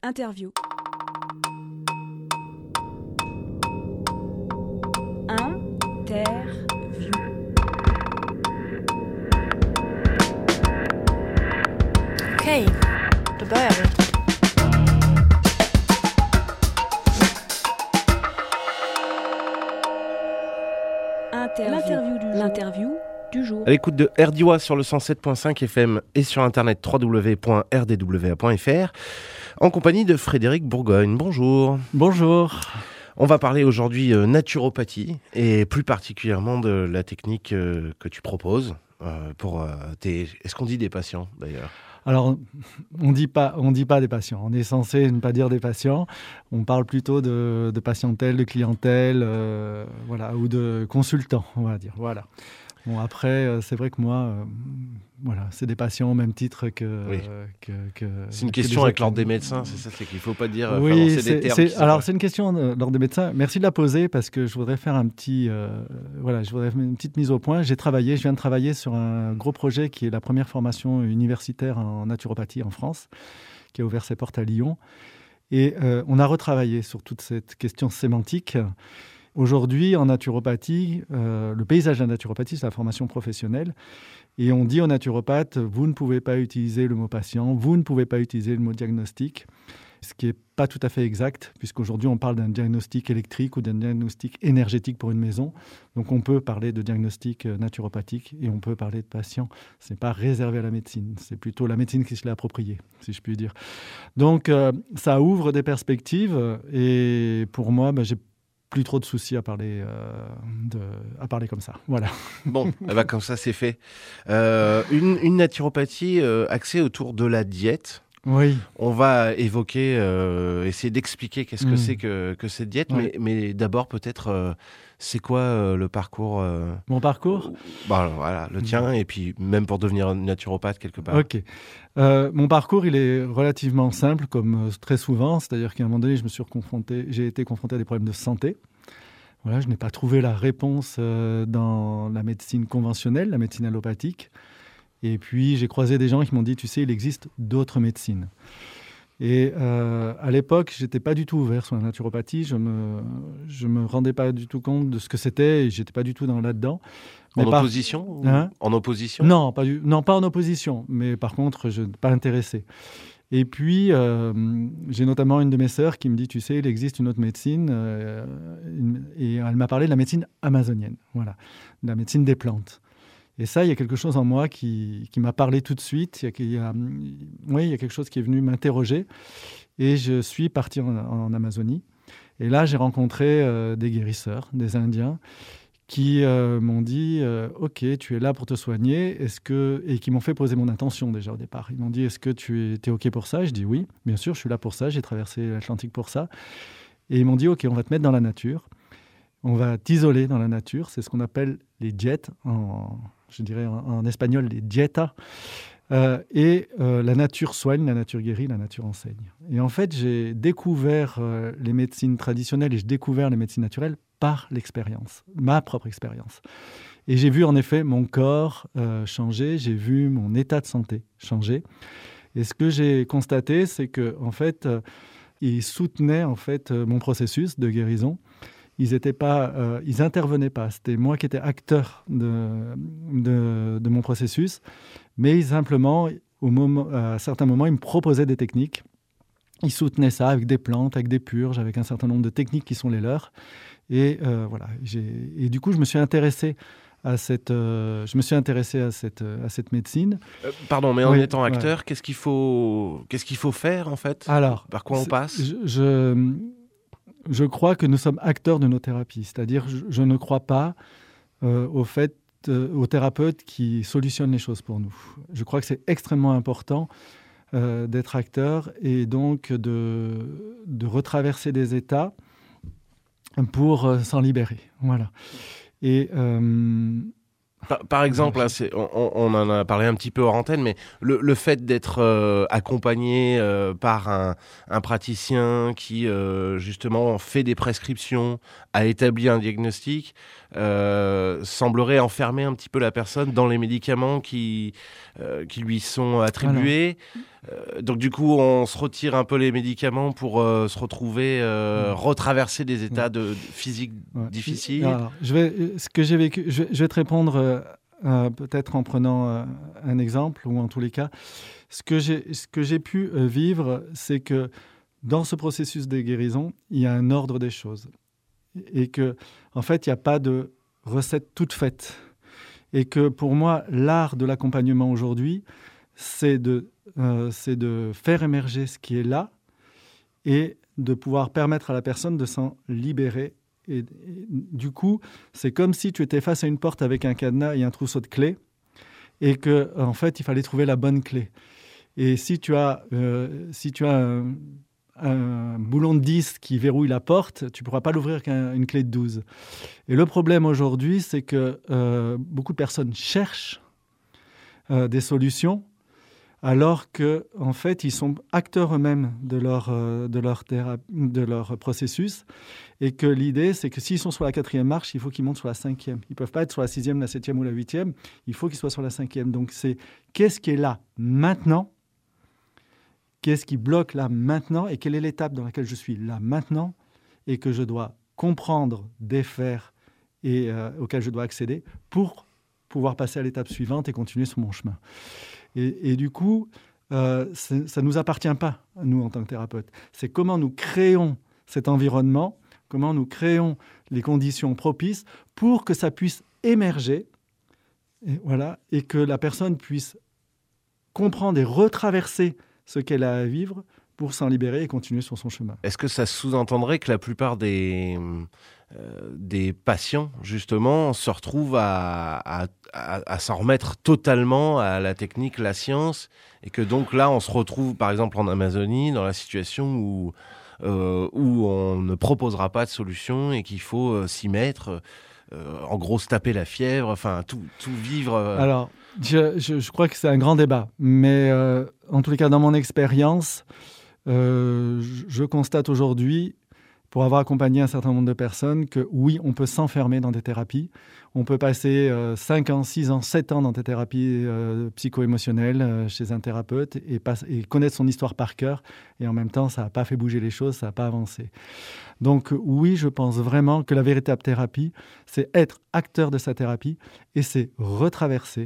Interview. Okej, då börjar vi. L'interview du jour. À l'écoute de RDWA sur le 107.5 FM et sur internet www.rdwa.fr en compagnie de Frédéric Bourgogne. Bonjour. Bonjour. On va parler aujourd'hui naturopathie et plus particulièrement de la technique que tu proposes pour tes... Est-ce qu'on dit des patients d'ailleurs ? Alors, on dit pas des patients. On est censé ne pas dire des patients. On parle plutôt de patientèle, de clientèle, voilà, ou de consultants, on va dire. Voilà. Bon, après, c'est vrai que moi, voilà, c'est des patients au même titre que... Oui. que c'est une question avec l'ordre des médecins, c'est ça, c'est qu'il ne faut pas dire... Oui, c'est des termes c'est une question de l'ordre des médecins. Merci de la poser parce que je voudrais faire une petite mise au point. Je viens de travailler sur un gros projet qui est la première formation universitaire en naturopathie en France, qui a ouvert ses portes à Lyon. Et on a retravaillé sur toute cette question sémantique. Aujourd'hui, en naturopathie, le paysage de la naturopathie, c'est la formation professionnelle. Et on dit aux naturopathes, vous ne pouvez pas utiliser le mot patient, vous ne pouvez pas utiliser le mot diagnostic, ce qui n'est pas tout à fait exact, puisqu'aujourd'hui, on parle d'un diagnostic électrique ou d'un diagnostic énergétique pour une maison. Donc, on peut parler de diagnostic naturopathique et on peut parler de patient. Ce n'est pas réservé à la médecine, c'est plutôt la médecine qui se l'est appropriée, si je puis dire. Donc, ça ouvre des perspectives et pour moi, j'ai plus trop de soucis à parler comme ça. Voilà. Bon, comme ça, c'est fait. Une naturopathie axée autour de la diète. Oui. On va évoquer, essayer d'expliquer qu'est-ce que c'est que cette diète, mais d'abord peut-être, c'est quoi le parcours Mon parcours voilà, le tien, et puis même pour devenir naturopathe quelque part. Ok. Mon parcours, il est relativement simple, comme très souvent, c'est-à-dire qu'à un moment donné, j'ai été confronté à des problèmes de santé. Voilà, je n'ai pas trouvé la réponse dans la médecine conventionnelle, la médecine allopathique. Et puis, j'ai croisé des gens qui m'ont dit, tu sais, il existe d'autres médecines. Et à l'époque, je n'étais pas du tout ouvert sur la naturopathie. Je me rendais pas du tout compte de ce que c'était et je n'étais pas du tout là-dedans. En opposition En opposition ? Non, pas en opposition. Mais par contre, je n'étais pas intéressé. Et puis, j'ai notamment une de mes sœurs qui me dit, tu sais, il existe une autre médecine. Et elle m'a parlé de la médecine amazonienne, voilà, de la médecine des plantes. Et ça, il y a quelque chose en moi qui m'a parlé tout de suite. Il y a quelque chose qui est venu m'interroger. Et je suis parti en Amazonie. Et là, j'ai rencontré des guérisseurs, des Indiens, qui m'ont dit « Ok, tu es là pour te soigner. » Et qui m'ont fait poser mon intention déjà au départ. Ils m'ont dit « Est-ce que tu es OK pour ça ?» Je dis « Oui, bien sûr, je suis là pour ça. J'ai traversé l'Atlantique pour ça. » Et ils m'ont dit « Ok, on va te mettre dans la nature. On va t'isoler dans la nature. » C'est ce qu'on appelle les diètes, en espagnol, les dietas. La nature soigne, la nature guérit, la nature enseigne. Et en fait, j'ai découvert les médecines traditionnelles et j'ai découvert les médecines naturelles par l'expérience, ma propre expérience. Et j'ai vu en effet mon corps changer, j'ai vu mon état de santé changer. Et ce que j'ai constaté, c'est que en fait, ils soutenaient en fait mon processus de guérison. Ils intervenaient pas. C'était moi qui étais acteur de mon processus, mais simplement, à certains moments, ils me proposaient des techniques. Ils soutenaient ça avec des plantes, avec des purges, avec un certain nombre de techniques qui sont les leurs. Et voilà. Et du coup, je me suis intéressé à cette médecine. Pardon, mais en étant acteur, qu'est-ce qu'il faut faire en fait ? Alors, par quoi on passe ? Je crois que nous sommes acteurs de nos thérapies. C'est-à-dire, je ne crois pas aux thérapeutes qui solutionnent les choses pour nous. Je crois que c'est extrêmement important d'être acteur et donc de retraverser des états pour s'en libérer. Voilà. Et Par exemple, là, on en a parlé un petit peu hors antenne, mais le fait d'être accompagné par un praticien qui, justement, fait des prescriptions, a établi un diagnostic, semblerait enfermer un petit peu la personne dans les médicaments qui lui sont attribués. Donc, du coup, on se retire un peu les médicaments pour se retrouver, retraverser des états physiques difficiles. Alors, ce que j'ai vécu, je vais te répondre peut-être en prenant un exemple, ou en tous les cas, ce que j'ai pu vivre, c'est que dans ce processus de guérison, il y a un ordre des choses. Et que, en fait, il n'y a pas de recette toute faite. Et que pour moi, l'art de l'accompagnement aujourd'hui, c'est de faire émerger ce qui est là et de pouvoir permettre à la personne de s'en libérer. Et du coup, c'est comme si tu étais face à une porte avec un cadenas et un trousseau de clés et que, en fait, il fallait trouver la bonne clé. Et si tu as un boulon de 10 qui verrouille la porte, tu ne pourras pas l'ouvrir qu'une clé de 12. Et le problème aujourd'hui, c'est que beaucoup de personnes cherchent des solutions alors qu'en fait, ils sont acteurs eux-mêmes de leur processus et que l'idée, c'est que s'ils sont sur la 4e marche, il faut qu'ils montent sur la 5e. Ils ne peuvent pas être sur la 6e, la 7e ou la 8e, il faut qu'ils soient sur la 5e. Donc c'est qu'est-ce qui est là maintenant ? Qu'est-ce qui bloque là maintenant et quelle est l'étape dans laquelle je suis là maintenant et que je dois comprendre, défaire et auquel je dois accéder pour pouvoir passer à l'étape suivante et continuer sur mon chemin. Et du coup, ça ne nous appartient pas, nous, en tant que thérapeutes. C'est comment nous créons cet environnement, comment nous créons les conditions propices pour que ça puisse émerger et que la personne puisse comprendre et retraverser ce qu'elle a à vivre pour s'en libérer et continuer sur son chemin. Est-ce que ça sous-entendrait que la plupart des patients, justement, se retrouvent à s'en remettre totalement à la technique, la science, et que donc là, on se retrouve, par exemple, en Amazonie, dans la situation où on ne proposera pas de solution et qu'il faut s'y mettre, en gros, se taper la fièvre, enfin, tout vivre... Alors, je crois que c'est un grand débat, mais en tous les cas, dans mon expérience, je constate aujourd'hui, pour avoir accompagné un certain nombre de personnes, que oui, on peut s'enfermer dans des thérapies. On peut passer 5 ans, 6 ans, 7 ans dans des thérapies psycho-émotionnelles chez un thérapeute et connaître son histoire par cœur. Et en même temps, ça n'a pas fait bouger les choses, ça n'a pas avancé. Donc oui, je pense vraiment que la véritable thérapie, c'est être acteur de sa thérapie et c'est retraverser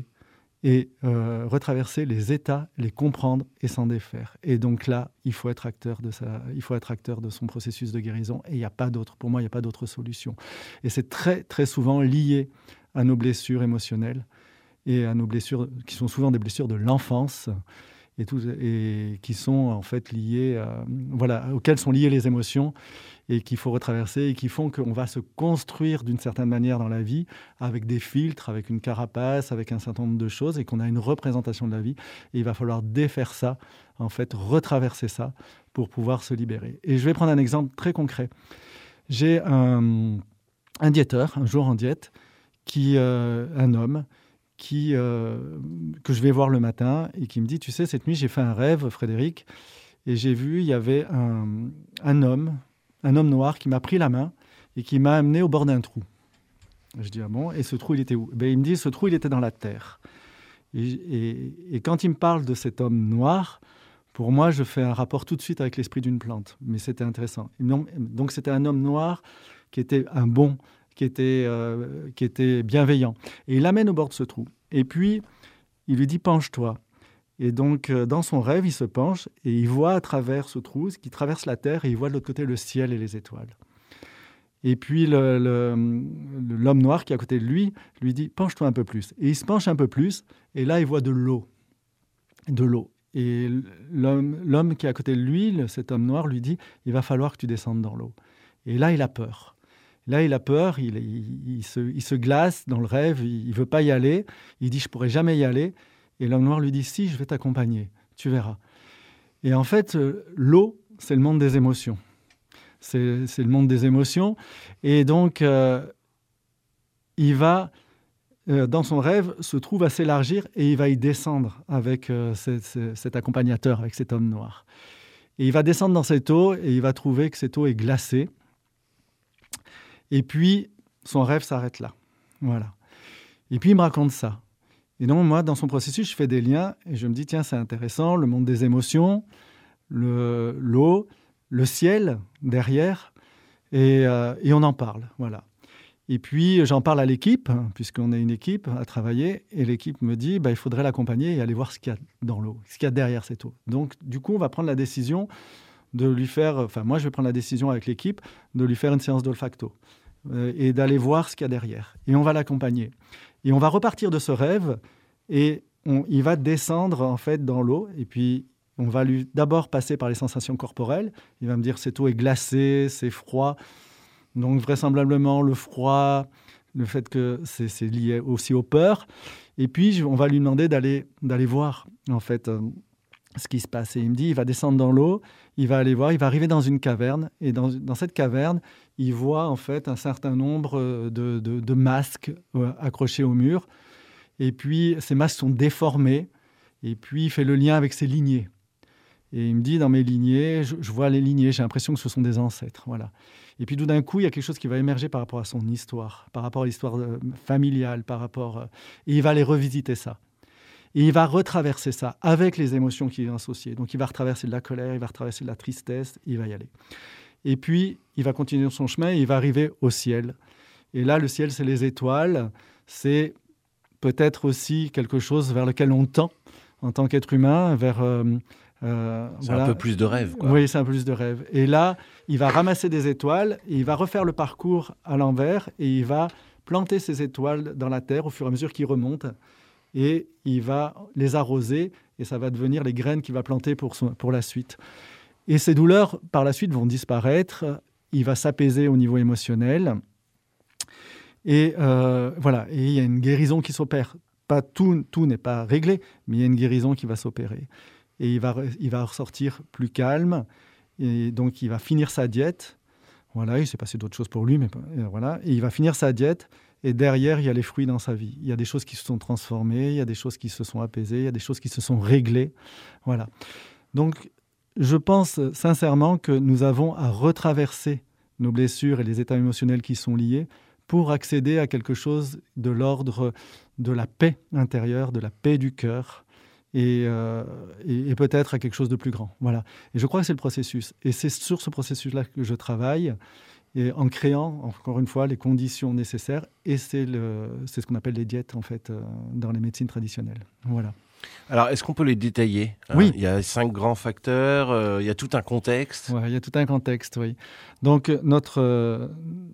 les états, les comprendre et s'en défaire. Et donc là, il faut être acteur de son processus de guérison. Et pour moi, il n'y a pas d'autre solution. Et c'est très, très souvent lié à nos blessures émotionnelles et à nos blessures qui sont souvent des blessures de l'enfance et qui sont en fait liées, auxquelles sont liées les émotions et qu'il faut retraverser et qui font qu'on va se construire d'une certaine manière dans la vie avec des filtres, avec une carapace, avec un certain nombre de choses et qu'on a une représentation de la vie. Et il va falloir défaire ça, en fait, retraverser ça pour pouvoir se libérer. Et je vais prendre un exemple très concret. J'ai un diéteur, un jour en diète, un homme, que je vais voir le matin et qui me dit, tu sais, cette nuit, j'ai fait un rêve, Frédéric, et j'ai vu, il y avait un homme noir qui m'a pris la main et qui m'a amené au bord d'un trou. Je dis, ah bon, et ce trou, il était où ? Il me dit, ce trou, il était dans la terre. Et quand il me parle de cet homme noir, pour moi, je fais un rapport tout de suite avec l'esprit d'une plante. Mais c'était intéressant. Donc, c'était un homme noir qui était qui était bienveillant. Et il l'amène au bord de ce trou. Et puis, il lui dit, penche-toi. Et donc, dans son rêve, il se penche et il voit à travers ce trou, qui traverse la terre, et il voit de l'autre côté le ciel et les étoiles. Et puis, l'homme noir qui est à côté de lui dit, penche-toi un peu plus. Et il se penche un peu plus, et là, il voit de l'eau. Et l'homme qui est à côté de lui, cet homme noir, lui dit, il va falloir que tu descendes dans l'eau. Et là, il a peur. Il se glace dans le rêve, il ne veut pas y aller. Il dit, je ne pourrai jamais y aller. Et l'homme noir lui dit, si, je vais t'accompagner, tu verras. Et en fait, l'eau, c'est le monde des émotions. C'est le monde des émotions. Et donc, il va dans son rêve, se trouve à s'élargir et il va y descendre avec cet accompagnateur, avec cet homme noir. Et il va descendre dans cette eau et il va trouver que cette eau est glacée. Et puis, son rêve s'arrête là. Voilà. Et puis, il me raconte ça. Et donc, moi, dans son processus, je fais des liens et je me dis, tiens, c'est intéressant, le monde des émotions, l'eau, le ciel derrière, et on en parle. Voilà. Et puis, j'en parle à l'équipe, puisqu'on est une équipe à travailler, et l'équipe me dit, il faudrait l'accompagner et aller voir ce qu'il y a dans l'eau, ce qu'il y a derrière cette eau. Donc, du coup, on va prendre la décision de lui faire, moi, je vais prendre la décision avec l'équipe de lui faire une séance d'olfacto et d'aller voir ce qu'il y a derrière. Et on va l'accompagner. Et on va repartir de ce rêve et il va descendre, en fait, dans l'eau. Et puis, on va lui d'abord passer par les sensations corporelles. Il va me dire, cette eau est glacée, c'est froid. Donc, vraisemblablement, le froid, le fait que c'est lié aussi aux peurs. Et puis, on va lui demander d'aller voir, en fait, ce qui se passe. Et il me dit, il va descendre dans l'eau, il va aller voir, il va arriver dans une caverne. Et dans cette caverne, il voit, en fait, un certain nombre de masques accrochés au mur. Et puis, ces masques sont déformés. Et puis, il fait le lien avec ses lignées. Et il me dit, dans mes lignées, je vois les lignées, j'ai l'impression que ce sont des ancêtres. Voilà. Et puis, tout d'un coup, il y a quelque chose qui va émerger par rapport à son histoire, par rapport à l'histoire familiale, et il va aller revisiter ça. Et il va retraverser ça avec les émotions qui sont associées. Donc, il va retraverser de la colère, il va retraverser de la tristesse, il va y aller. Et puis, il va continuer son chemin et il va arriver au ciel. Et là, le ciel, c'est les étoiles. C'est peut-être aussi quelque chose vers lequel on tend en tant qu'être humain, vers... c'est un peu plus de rêve, quoi. Oui, c'est un peu plus de rêve. Et là, il va ramasser des étoiles, et il va refaire le parcours à l'envers, et il va planter ces étoiles dans la terre au fur et à mesure qu'il remonte, et il va les arroser, et ça va devenir les graines qu'il va planter pour la suite. Et ces douleurs, par la suite, vont disparaître, il va s'apaiser au niveau émotionnel, et voilà, et il y a une guérison qui s'opère. Pas tout n'est pas réglé, mais il y a une guérison qui va s'opérer. Et il va ressortir plus calme. Et donc, il va finir sa diète. Voilà, il s'est passé d'autres choses pour lui, mais voilà. Et il va finir sa diète. Et derrière, il y a les fruits dans sa vie. Il y a des choses qui se sont transformées, il y a des choses qui se sont apaisées, il y a des choses qui se sont réglées. Voilà. Donc, je pense sincèrement que nous avons à retraverser nos blessures et les états émotionnels qui sont liés pour accéder à quelque chose de l'ordre de la paix intérieure, de la paix du cœur, et peut-être à quelque chose de plus grand. Voilà. Et je crois que c'est le processus. Et c'est sur ce processus-là que je travaille, et en créant, encore une fois, les conditions nécessaires. Et c'est ce qu'on appelle les diètes, en fait, dans les médecines traditionnelles. Voilà. Alors, est-ce qu'on peut les détailler ? Oui. Il y a 5 grands facteurs, il y a tout un contexte. Ouais, il y a tout un contexte, oui. Donc, notre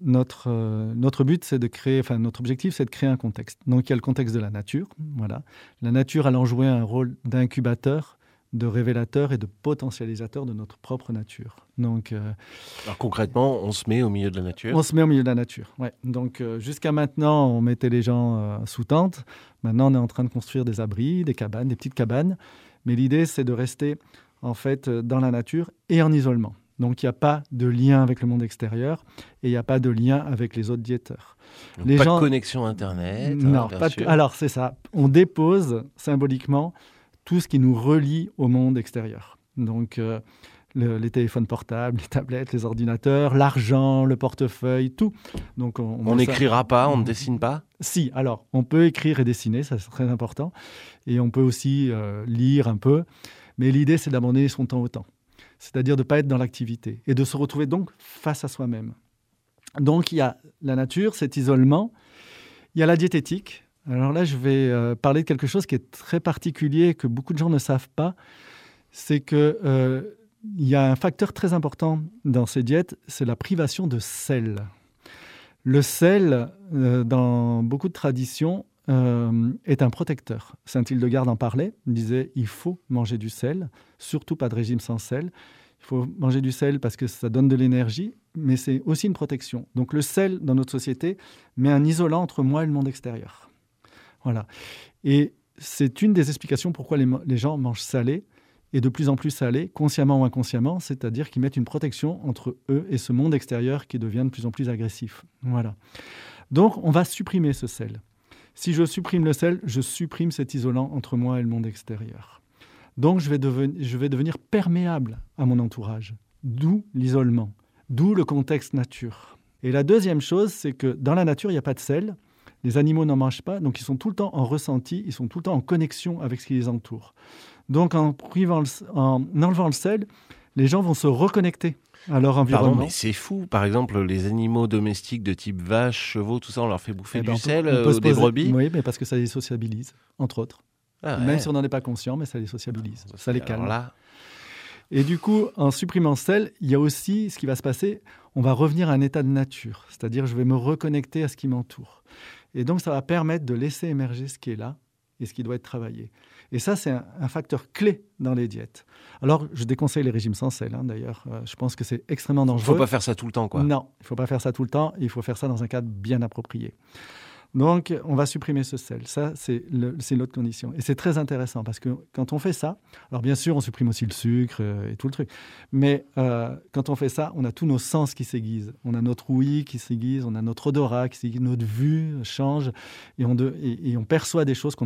but, c'est de créer, notre objectif, c'est de créer un contexte. Donc, il y a le contexte de la nature, voilà. La nature allant jouer un rôle d'incubateur, de révélateur et de potentialisateur de notre propre nature. Donc, alors concrètement, on se met au milieu de la nature. On se met au milieu de la nature, ouais. Donc, jusqu'à maintenant, on mettait les gens sous tente. Maintenant, on est en train de construire des abris, des cabanes, des petites cabanes. Mais l'idée, c'est de rester, en fait, dans la nature et en isolement. Donc, il n'y a pas de lien avec le monde extérieur et il n'y a pas de lien avec les autres diéteurs. Donc, pas de connexion Internet. Non, alors c'est ça. On dépose symboliquement tout ce qui nous relie au monde extérieur. Donc, les téléphones portables, les tablettes, les ordinateurs, l'argent, le portefeuille, tout. Donc, on n'écrira pas, on ne dessine pas ? Si, alors, on peut écrire et dessiner, ça c'est très important. Et on peut aussi lire un peu. Mais l'idée, c'est d'abandonner son temps au temps. C'est-à-dire de ne pas être dans l'activité et de se retrouver donc face à soi-même. Donc, il y a la nature, cet isolement. Il y a la diététique. Alors là, je vais parler de quelque chose qui est très particulier et que beaucoup de gens ne savent pas. C'est qu'il y a un facteur très important dans ces diètes, c'est la privation de sel. Le sel, dans beaucoup de traditions, est un protecteur. Saint Hildegarde en parlait, il disait « il faut manger du sel, surtout pas de régime sans sel ». Il faut manger du sel parce que ça donne de l'énergie, mais c'est aussi une protection. Donc le sel, dans notre société, met un isolant entre moi et le monde extérieur. Voilà. Et c'est une des explications pourquoi les gens mangent salé, et de plus en plus salé, consciemment ou inconsciemment, c'est-à-dire qu'ils mettent une protection entre eux et ce monde extérieur qui devient de plus en plus agressif. Voilà. Donc, on va supprimer ce sel. Si je supprime le sel, je supprime cet isolant entre moi et le monde extérieur. Donc, je vais devenir perméable à mon entourage, d'où l'isolement, d'où le contexte nature. Et la deuxième chose, c'est que dans la nature, il n'y a pas de sel. Les animaux n'en mangent pas, donc ils sont tout le temps en ressenti, ils sont tout le temps en connexion avec ce qui les entoure. Donc, en enlevant le sel, les gens vont se reconnecter à leur environnement. Pardon, mais c'est fou. Par exemple, les animaux domestiques de type vache, chevaux, tout ça, on leur fait bouffer du sel, des brebis. Oui, mais parce que ça les sociabilise, entre autres. Ah, Même si on n'en est pas conscient, mais ça les sociabilise, ça les calme. Là... Et du coup, en supprimant le sel, il y a aussi ce qui va se passer, on va revenir à un état de nature, c'est-à-dire je vais me reconnecter à ce qui m'entoure. Et donc, ça va permettre de laisser émerger ce qui est là et ce qui doit être travaillé. Et ça, c'est un facteur clé dans les diètes. Alors, je déconseille les régimes sans sel, d'ailleurs. Je pense que c'est extrêmement dangereux. Il ne faut pas faire ça tout le temps, quoi. Non, il ne faut pas faire ça tout le temps. Il faut faire ça dans un cadre bien approprié. Donc, on va supprimer ce sel. Ça, c'est l'autre condition. Et c'est très intéressant parce que quand on fait ça, alors bien sûr, on supprime aussi le sucre et tout le truc. Mais quand on fait ça, on a tous nos sens qui s'aiguisent. On a notre ouïe qui s'aiguise, on a notre odorat qui s'aiguise, notre vue change et on perçoit des choses qu'on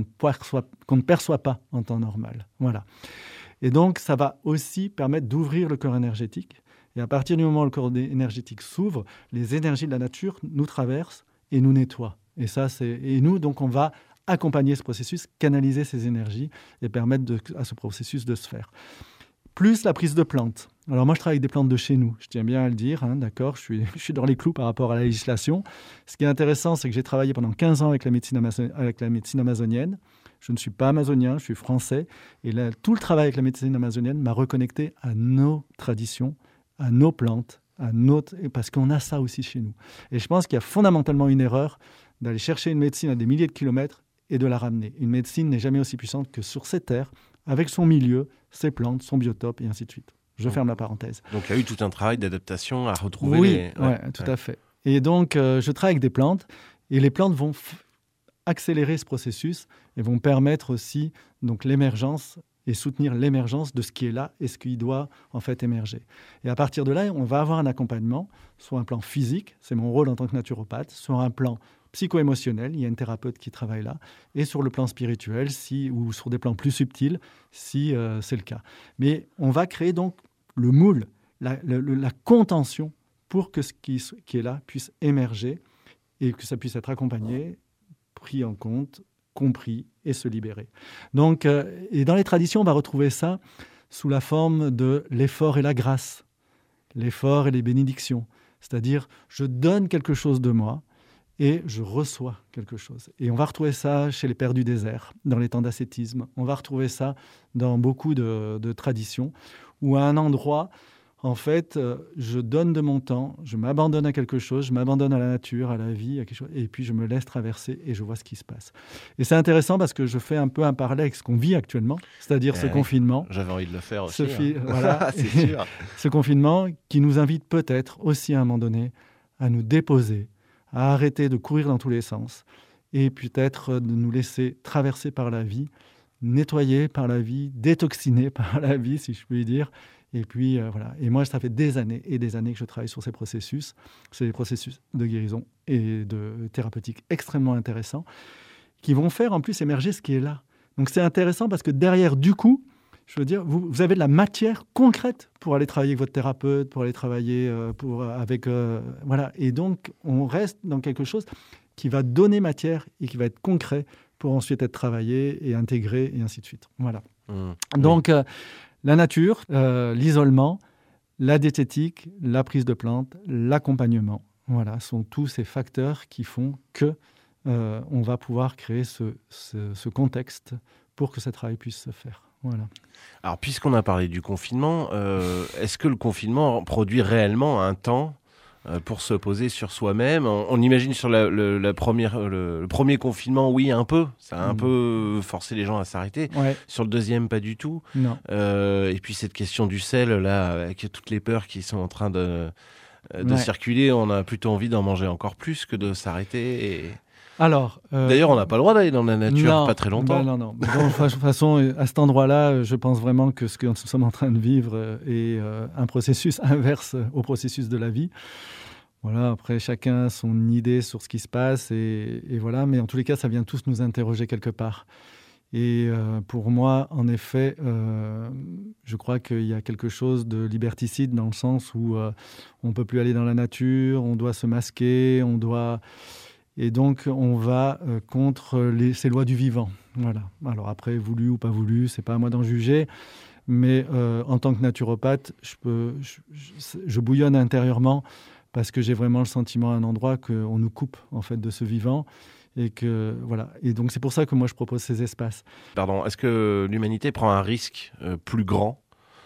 ne perçoit pas en temps normal. Voilà. Et donc, ça va aussi permettre d'ouvrir le corps énergétique. Et à partir du moment où le corps énergétique s'ouvre, les énergies de la nature nous traversent et nous nettoient. Et nous, donc, on va accompagner ce processus, canaliser ces énergies et permettre à ce processus de se faire. Plus la prise de plantes. Alors moi, je travaille avec des plantes de chez nous. Je tiens bien à le dire, d'accord. Je suis dans les clous par rapport à la législation. Ce qui est intéressant, c'est que j'ai travaillé pendant 15 ans avec la médecine amazonienne. Je ne suis pas amazonien, je suis français. Et là, tout le travail avec la médecine amazonienne m'a reconnecté à nos traditions, à nos plantes, parce qu'on a ça aussi chez nous. Et je pense qu'il y a fondamentalement une erreur d'aller chercher une médecine à des milliers de kilomètres et de la ramener. Une médecine n'est jamais aussi puissante que sur ces terres, avec son milieu, ses plantes, son biotope, et ainsi de suite. Je ferme la parenthèse. Donc il y a eu tout un travail d'adaptation à retrouver. Oui, tout à fait. Et donc, je travaille avec des plantes, et les plantes vont accélérer ce processus et vont permettre aussi donc, l'émergence et soutenir l'émergence de ce qui est là et ce qui doit en fait émerger. Et à partir de là, on va avoir un accompagnement, soit un plan physique, c'est mon rôle en tant que naturopathe, soit un plan psycho-émotionnel, il y a une thérapeute qui travaille là, et sur le plan spirituel, ou sur des plans plus subtils, si c'est le cas. Mais on va créer donc le moule, la contention pour que ce qui est là puisse émerger et que ça puisse être accompagné, pris en compte, compris et se libérer. Donc, et dans les traditions, on va retrouver ça sous la forme de l'effort et la grâce, l'effort et les bénédictions. C'est-à-dire, je donne quelque chose de moi et je reçois quelque chose. Et on va retrouver ça chez les pères du désert, dans les temps d'ascétisme. On va retrouver ça dans beaucoup de traditions, où à un endroit, en fait, je donne de mon temps, je m'abandonne à quelque chose, je m'abandonne à la nature, à la vie, à quelque chose, et puis je me laisse traverser et je vois ce qui se passe. Et c'est intéressant parce que je fais un peu un parallèle avec ce qu'on vit actuellement, c'est-à-dire ce confinement. J'avais envie de le faire aussi. Voilà, c'est sûr. Ce confinement qui nous invite peut-être aussi à un moment donné à nous déposer, à arrêter de courir dans tous les sens et peut-être de nous laisser traverser par la vie, nettoyer par la vie, détoxiner par la vie, si je puis dire. Et puis, voilà. Et moi, ça fait des années et des années que je travaille sur ces processus. C'est des processus de guérison et de thérapeutique extrêmement intéressants qui vont faire en plus émerger ce qui est là. Donc, c'est intéressant parce que derrière, du coup, je veux dire, vous avez de la matière concrète pour aller travailler avec votre thérapeute, pour aller travailler voilà. Et donc, on reste dans quelque chose qui va donner matière et qui va être concret pour ensuite être travaillé et intégré et ainsi de suite. Voilà. Donc, la nature, l'isolement, la diététique, la prise de plantes, l'accompagnement, voilà, sont tous ces facteurs qui font que on va pouvoir créer ce contexte pour que ce travail puisse se faire. Voilà. Alors, puisqu'on a parlé du confinement, est-ce que le confinement produit réellement un temps pour se poser sur soi-même? On imagine sur le premier confinement, oui, un peu. Ça a un peu forcé les gens à s'arrêter. Ouais. Sur le deuxième, pas du tout. Non. Et puis cette question du sel, là, avec toutes les peurs qui sont en train de circuler, on a plutôt envie d'en manger encore plus que de s'arrêter. Alors, d'ailleurs, on n'a pas le droit d'aller dans la nature pas très longtemps. Non. De toute façon, à cet endroit-là, je pense vraiment que ce que nous sommes en train de vivre est un processus inverse au processus de la vie. Voilà, après, chacun a son idée sur ce qui se passe. Et voilà, mais en tous les cas, ça vient tous nous interroger quelque part. Et pour moi, en effet, je crois qu'il y a quelque chose de liberticide dans le sens où on ne peut plus aller dans la nature, on doit se masquer, et donc on va contre ces lois du vivant. Voilà. Alors après, voulu ou pas voulu, c'est pas à moi d'en juger, mais en tant que naturopathe, je bouillonne intérieurement parce que j'ai vraiment le sentiment à un endroit qu'on nous coupe en fait de ce vivant. Et donc c'est pour ça que moi je propose ces espaces. Pardon, est-ce que l'humanité prend un risque plus grand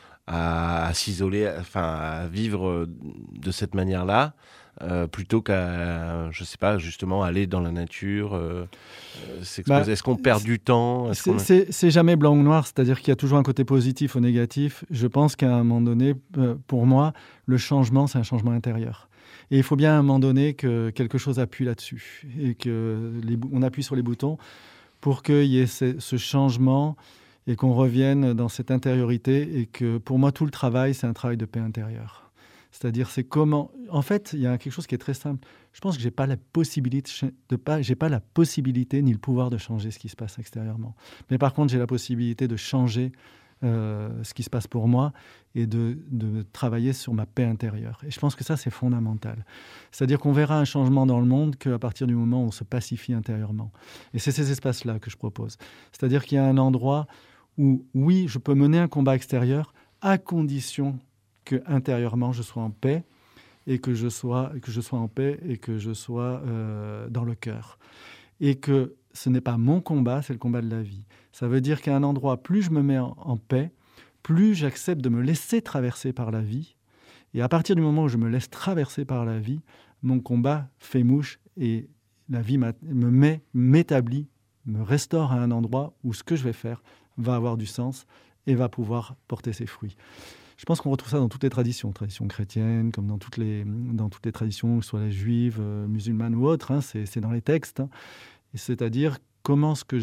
à s'isoler, à vivre de cette manière-là, plutôt qu'à, je sais pas, justement aller dans la nature, s'exposer? Est-ce qu'on perd du temps? C'est jamais blanc ou noir, c'est-à-dire qu'il y a toujours un côté positif ou négatif. Je pense qu'à un moment donné, pour moi, le changement, c'est un changement intérieur. Et il faut bien à un moment donné que quelque chose appuie là-dessus et qu'on appuie sur les boutons pour qu'il y ait ce changement et qu'on revienne dans cette intériorité. Et que pour moi, tout le travail, c'est un travail de paix intérieure. C'est-à-dire, c'est comment... En fait, il y a quelque chose qui est très simple. Je pense que je n'ai pas la possibilité ni le pouvoir de changer ce qui se passe extérieurement. Mais par contre, j'ai la possibilité de changer ce qui se passe pour moi et de travailler sur ma paix intérieure. Et je pense que ça, c'est fondamental. C'est-à-dire qu'on verra un changement dans le monde qu'à partir du moment où on se pacifie intérieurement. Et c'est ces espaces-là que je propose. C'est-à-dire qu'il y a un endroit où, oui, je peux mener un combat extérieur à condition que intérieurement je sois en paix et que je sois en paix et que je sois dans le cœur. Et que ce n'est pas mon combat, c'est le combat de la vie. Ça veut dire qu'à un endroit, plus je me mets en paix, plus j'accepte de me laisser traverser par la vie. Et à partir du moment où je me laisse traverser par la vie, mon combat fait mouche et la vie m'établit, me restaure à un endroit où ce que je vais faire va avoir du sens et va pouvoir porter ses fruits. Je pense qu'on retrouve ça dans toutes les traditions chrétiennes, comme dans toutes les traditions, que ce soit les juives, musulmanes ou autres, hein, c'est dans les textes. Hein. C'est-à-dire comment est-ce que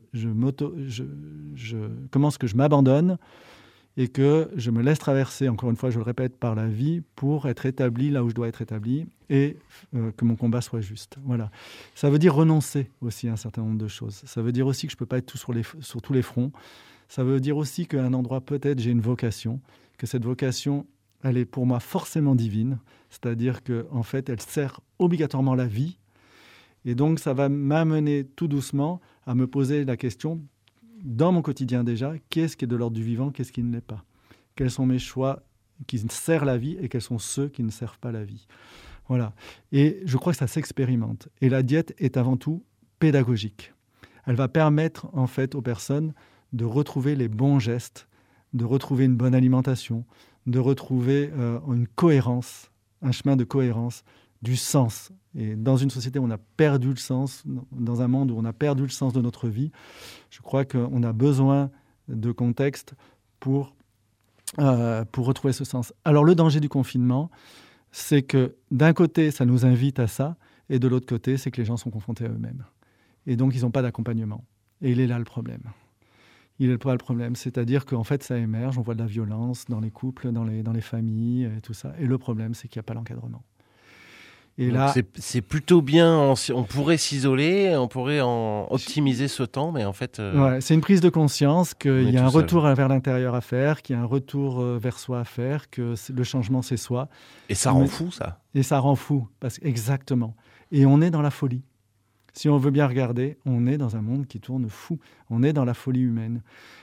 je m'abandonne et que je me laisse traverser, encore une fois, je le répète, par la vie pour être établi là où je dois être établi et que mon combat soit juste. Voilà. Ça veut dire renoncer aussi à un certain nombre de choses. Ça veut dire aussi que je ne peux pas être sur tous les fronts. Ça veut dire aussi qu'à un endroit, peut-être, j'ai une vocation, que cette vocation, elle est pour moi forcément divine, c'est-à-dire qu'en fait, elle sert obligatoirement la vie. Et donc, ça va m'amener tout doucement à me poser la question, dans mon quotidien déjà, qu'est-ce qui est de l'ordre du vivant, qu'est-ce qui ne l'est pas? Quels sont mes choix qui servent la vie et quels sont ceux qui ne servent pas la vie? Voilà. Et je crois que ça s'expérimente. Et la diète est avant tout pédagogique. Elle va permettre, en fait, aux personnes de retrouver les bons gestes, de retrouver une bonne alimentation, de retrouver une cohérence, un chemin de cohérence, du sens. Et dans une société où on a perdu le sens, dans un monde où on a perdu le sens de notre vie, je crois qu'on a besoin de contexte pour retrouver ce sens. Alors le danger du confinement, c'est que d'un côté, ça nous invite à ça, et de l'autre côté, c'est que les gens sont confrontés à eux-mêmes. Et donc, ils n'ont pas d'accompagnement. Et il est là le problème. Il est là le problème, c'est-à-dire qu'en fait, ça émerge, on voit de la violence dans les couples, dans les familles, et tout ça. Et le problème, c'est qu'il n'y a pas l'encadrement. Et là, c'est plutôt bien, on pourrait s'isoler, on pourrait optimiser ce temps, mais en fait... Ouais, c'est une prise de conscience qu'il y a un retour vers l'intérieur à faire, qu'il y a un retour vers soi à faire, que le changement, c'est soi. Et ça rend fou, ça. Et ça rend fou, exactement. Et on est dans la folie. Si on veut bien regarder, on est dans un monde qui tourne fou. On est dans la folie humaine.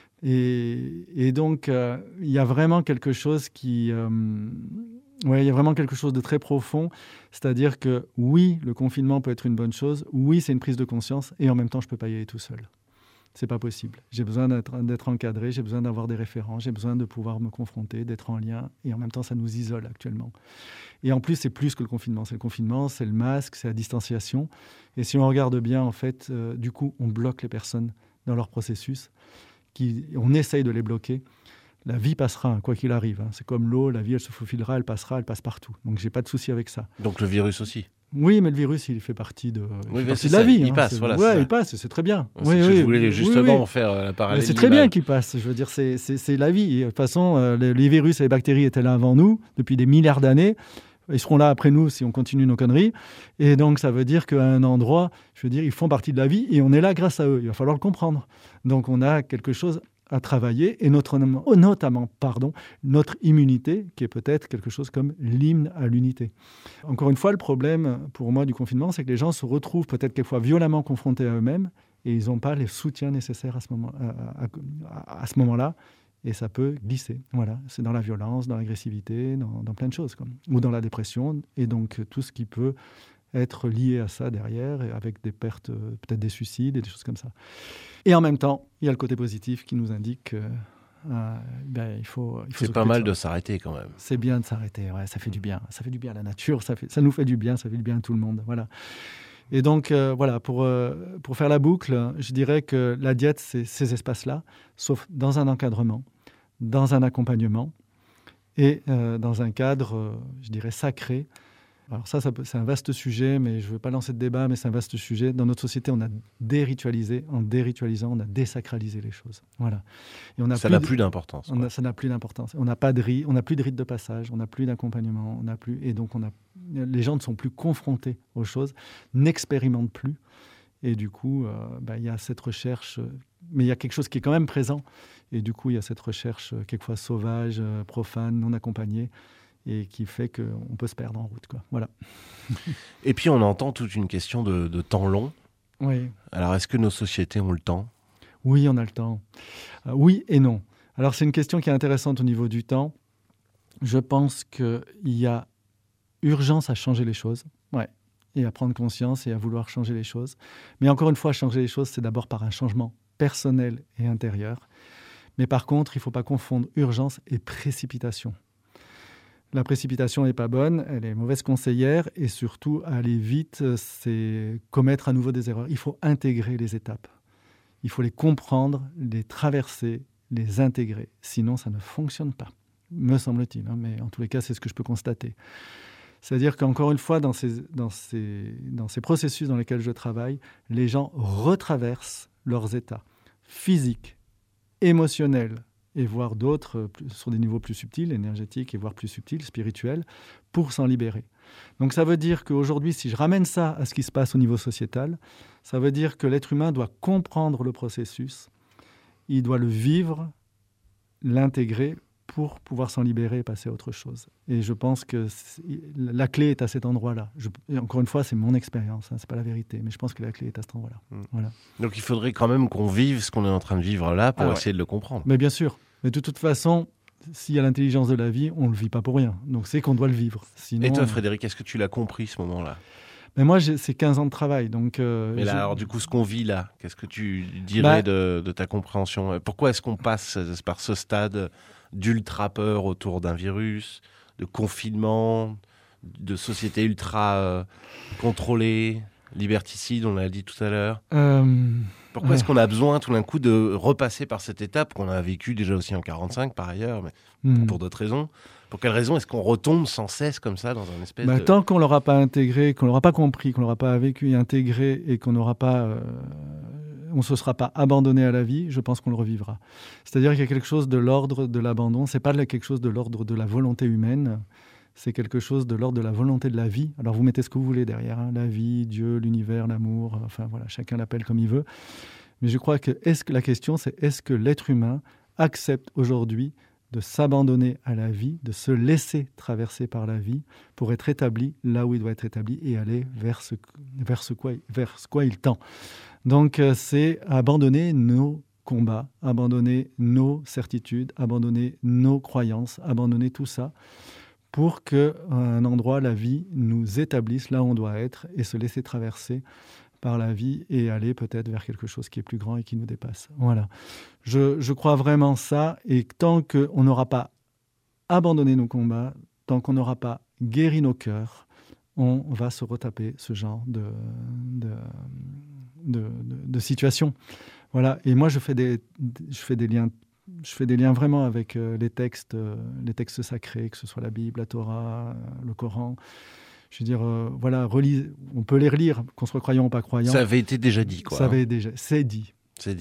Et donc, il y a vraiment quelque chose il y a vraiment quelque chose de très profond. C'est-à-dire que oui, le confinement peut être une bonne chose. Oui, c'est une prise de conscience. Et en même temps, je ne peux pas y aller tout seul. Ce n'est pas possible. J'ai besoin d'être encadré. J'ai besoin d'avoir des référents. J'ai besoin de pouvoir me confronter, d'être en lien. Et en même temps, ça nous isole actuellement. Et en plus, c'est plus que le confinement. C'est le confinement, c'est le masque, c'est la distanciation. Et si on regarde bien, en fait, du coup, on bloque les personnes dans leur processus. On essaye de les bloquer. La vie passera, quoi qu'il arrive. C'est comme l'eau, la vie, elle se faufilera, elle passera, elle passe partout. Donc, je n'ai pas de souci avec ça. Donc, le virus aussi? Oui, mais le virus, il fait partie de de la vie. Il passe, voilà. Oui, il passe, c'est très bien. Je voulais justement faire la parallèle. C'est très bien qu'il passe. Je veux dire, c'est la vie. Et de toute façon, les virus et les bactéries étaient là avant nous, depuis des milliards d'années. Ils seront là après nous si on continue nos conneries. Et donc, ça veut dire qu'à un endroit, je veux dire, ils font partie de la vie et on est là grâce à eux. Il va falloir le comprendre. Donc, on a quelque chose à travailler et notamment, notre immunité, qui est peut-être quelque chose comme l'hymne à l'unité. Encore une fois, le problème pour moi du confinement, c'est que les gens se retrouvent peut-être quelquefois violemment confrontés à eux-mêmes et ils n'ont pas les soutiens nécessaires à ce moment-là. Et ça peut glisser. Voilà. C'est dans la violence, dans l'agressivité, dans plein de choses, ou dans la dépression. Et donc, tout ce qui peut être lié à ça derrière, et avec des pertes, peut-être des suicides et des choses comme ça. Et en même temps, il y a le côté positif qui nous indique il faut c'est pas mal de s'arrêter quand même. C'est bien de s'arrêter, ouais, ça fait du bien. Ça fait du bien à la nature, ça nous fait du bien, ça fait du bien à tout le monde. Voilà. Et donc, pour faire la boucle, je dirais que la diète, c'est ces espaces-là, sauf dans un encadrement, dans un accompagnement et dans un cadre, je dirais, sacré. Alors ça, c'est un vaste sujet, mais je ne veux pas lancer de débat, mais c'est un vaste sujet. Dans notre société, on a déritualisé. En déritualisant, on a désacralisé les choses. Voilà. Et ça n'a plus d'importance. Ça n'a plus d'importance. On n'a pas de rite, on n'a plus de rite de passage, on n'a plus d'accompagnement, on n'a plus. Et donc, les gens ne sont plus confrontés aux choses, n'expérimentent plus. Et du coup, il y a cette recherche, mais il y a quelque chose qui est quand même présent. Et du coup, il y a cette recherche quelquefois sauvage, profane, non accompagnée, et qui fait qu'on peut se perdre en route, quoi. Voilà. Et puis, on entend toute une question de temps long. Oui. Alors, est-ce que nos sociétés ont le temps ? Oui, on a le temps. Oui et non. Alors, c'est une question qui est intéressante au niveau du temps. Je pense qu'il y a urgence à changer les choses, ouais, et à prendre conscience et à vouloir changer les choses. Mais encore une fois, changer les choses, c'est d'abord par un changement personnel et intérieur. Mais par contre, il ne faut pas confondre urgence et précipitation. La précipitation n'est pas bonne, elle est mauvaise conseillère et surtout, aller vite, c'est commettre à nouveau des erreurs. Il faut intégrer les étapes. Il faut les comprendre, les traverser, les intégrer. Sinon, ça ne fonctionne pas, me semble-t-il. Mais en tous les cas, c'est ce que je peux constater. C'est-à-dire qu'encore une fois, dans ces processus dans lesquels je travaille, les gens retraversent leurs états physiques, émotionnels, et voire d'autres sur des niveaux plus subtils, énergétiques, et voire plus subtils, spirituels, pour s'en libérer. Donc ça veut dire qu'aujourd'hui, si je ramène ça à ce qui se passe au niveau sociétal, ça veut dire que l'être humain doit comprendre le processus, il doit le vivre, l'intégrer pour pouvoir s'en libérer et passer à autre chose. Et je pense que la clé est à cet endroit-là. Et encore une fois, c'est mon expérience, ce n'est pas la vérité, mais je pense que la clé est à cet endroit-là. Voilà. Donc il faudrait quand même qu'on vive ce qu'on est en train de vivre là pour essayer de le comprendre. Mais bien sûr. Mais de toute façon, s'il y a l'intelligence de la vie, on ne le vit pas pour rien. Donc c'est qu'on doit le vivre. Sinon, et toi, Frédéric, est-ce que tu l'as compris ce moment-là ? Mais moi, c'est 15 ans de travail. Donc, mais là, alors du coup, ce qu'on vit là, qu'est-ce que tu dirais de ta compréhension ? Pourquoi est-ce qu'on passe par ce stade d'ultra-peur autour d'un virus, de confinement, de société ultra contrôlée, liberticide, on l'a dit tout à l'heure. Pourquoi est-ce qu'on a besoin tout d'un coup de repasser par cette étape qu'on a vécue déjà aussi en 1945 par ailleurs, mais pour d'autres raisons ? Pour quelle raison est-ce qu'on retombe sans cesse comme ça dans un espèce de... Tant qu'on ne l'aura pas intégré, qu'on ne l'aura pas compris, qu'on ne l'aura pas vécu et intégré et qu'on n'aura pas... on ne se sera pas abandonné à la vie, je pense qu'on le revivra. C'est-à-dire qu'il y a quelque chose de l'ordre de l'abandon. Ce n'est pas quelque chose de l'ordre de la volonté humaine. C'est quelque chose de l'ordre de la volonté de la vie. Alors vous mettez ce que vous voulez derrière, la vie, Dieu, l'univers, l'amour, enfin voilà, chacun l'appelle comme il veut. Mais je crois que la question, c'est est-ce que l'être humain accepte aujourd'hui de s'abandonner à la vie, de se laisser traverser par la vie pour être établi là où il doit être établi et aller vers ce quoi il tend. Donc c'est abandonner nos combats, abandonner nos certitudes, abandonner nos croyances, abandonner tout ça pour qu'à un endroit, la vie nous établisse là où on doit être et se laisser traverser par la vie et aller peut-être vers quelque chose qui est plus grand et qui nous dépasse. Voilà. Je crois vraiment ça, et tant qu'on n'aura pas abandonné nos combats, tant qu'on n'aura pas guéri nos cœurs, on va se retaper ce genre de situation. Voilà. Et moi, je fais des liens vraiment avec les textes sacrés, que ce soit la Bible, la Torah, le Coran. Je veux dire, on peut les relire, qu'on soit croyant ou pas croyant. Ça avait été déjà dit, quoi. C'est dit.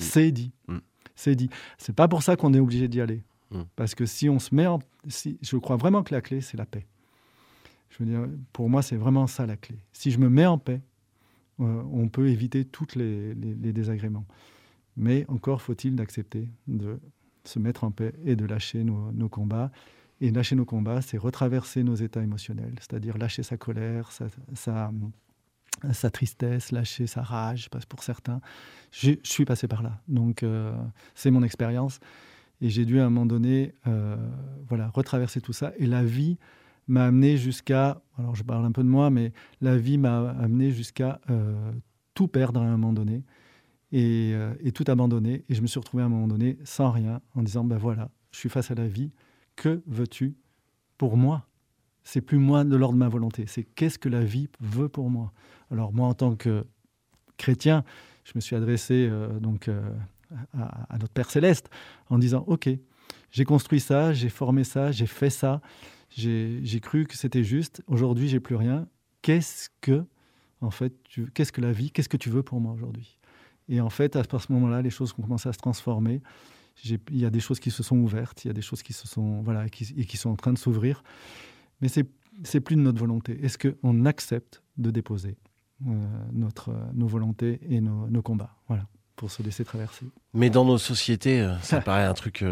C'est pas pour ça qu'on est obligé d'y aller. Parce que si on se met je crois vraiment que la clé, c'est la paix. Je veux dire, pour moi, c'est vraiment ça la clé. Si je me mets en paix, on peut éviter tous les désagréments. Mais encore faut-il d'accepter de se mettre en paix et de lâcher nos combats. Et lâcher nos combats, c'est retraverser nos états émotionnels, c'est-à-dire lâcher sa colère, sa tristesse, lâcher sa rage, parce que pour certains, je suis passé par là. Donc, c'est mon expérience. Et j'ai dû, à un moment donné, retraverser tout ça. Et la vie m'a amené jusqu'à... Alors, je parle un peu de moi, mais la vie m'a amené jusqu'à tout perdre à un moment donné et tout abandonner. Et je me suis retrouvé à un moment donné sans rien, en disant, voilà, je suis face à la vie. Que veux-tu pour moi ? C'est plus moi de l'ordre de ma volonté. C'est qu'est-ce que la vie veut pour moi ? Alors moi, en tant que chrétien, je me suis adressé à notre Père Céleste en disant « Ok, j'ai construit ça, j'ai formé ça, j'ai fait ça, j'ai cru que c'était juste. Aujourd'hui, j'ai plus rien. Qu'est-ce que la vie, qu'est-ce que tu veux pour moi aujourd'hui ?» Et en fait, à ce moment-là, les choses ont commencé à se transformer. Il y a des choses qui se sont ouvertes, il y a des choses qui se sont qui sont en train de s'ouvrir, mais c'est plus de notre volonté. Est-ce qu'on accepte de déposer nos volontés et nos combats, pour se laisser traverser. Mais dans nos sociétés, ça paraît un truc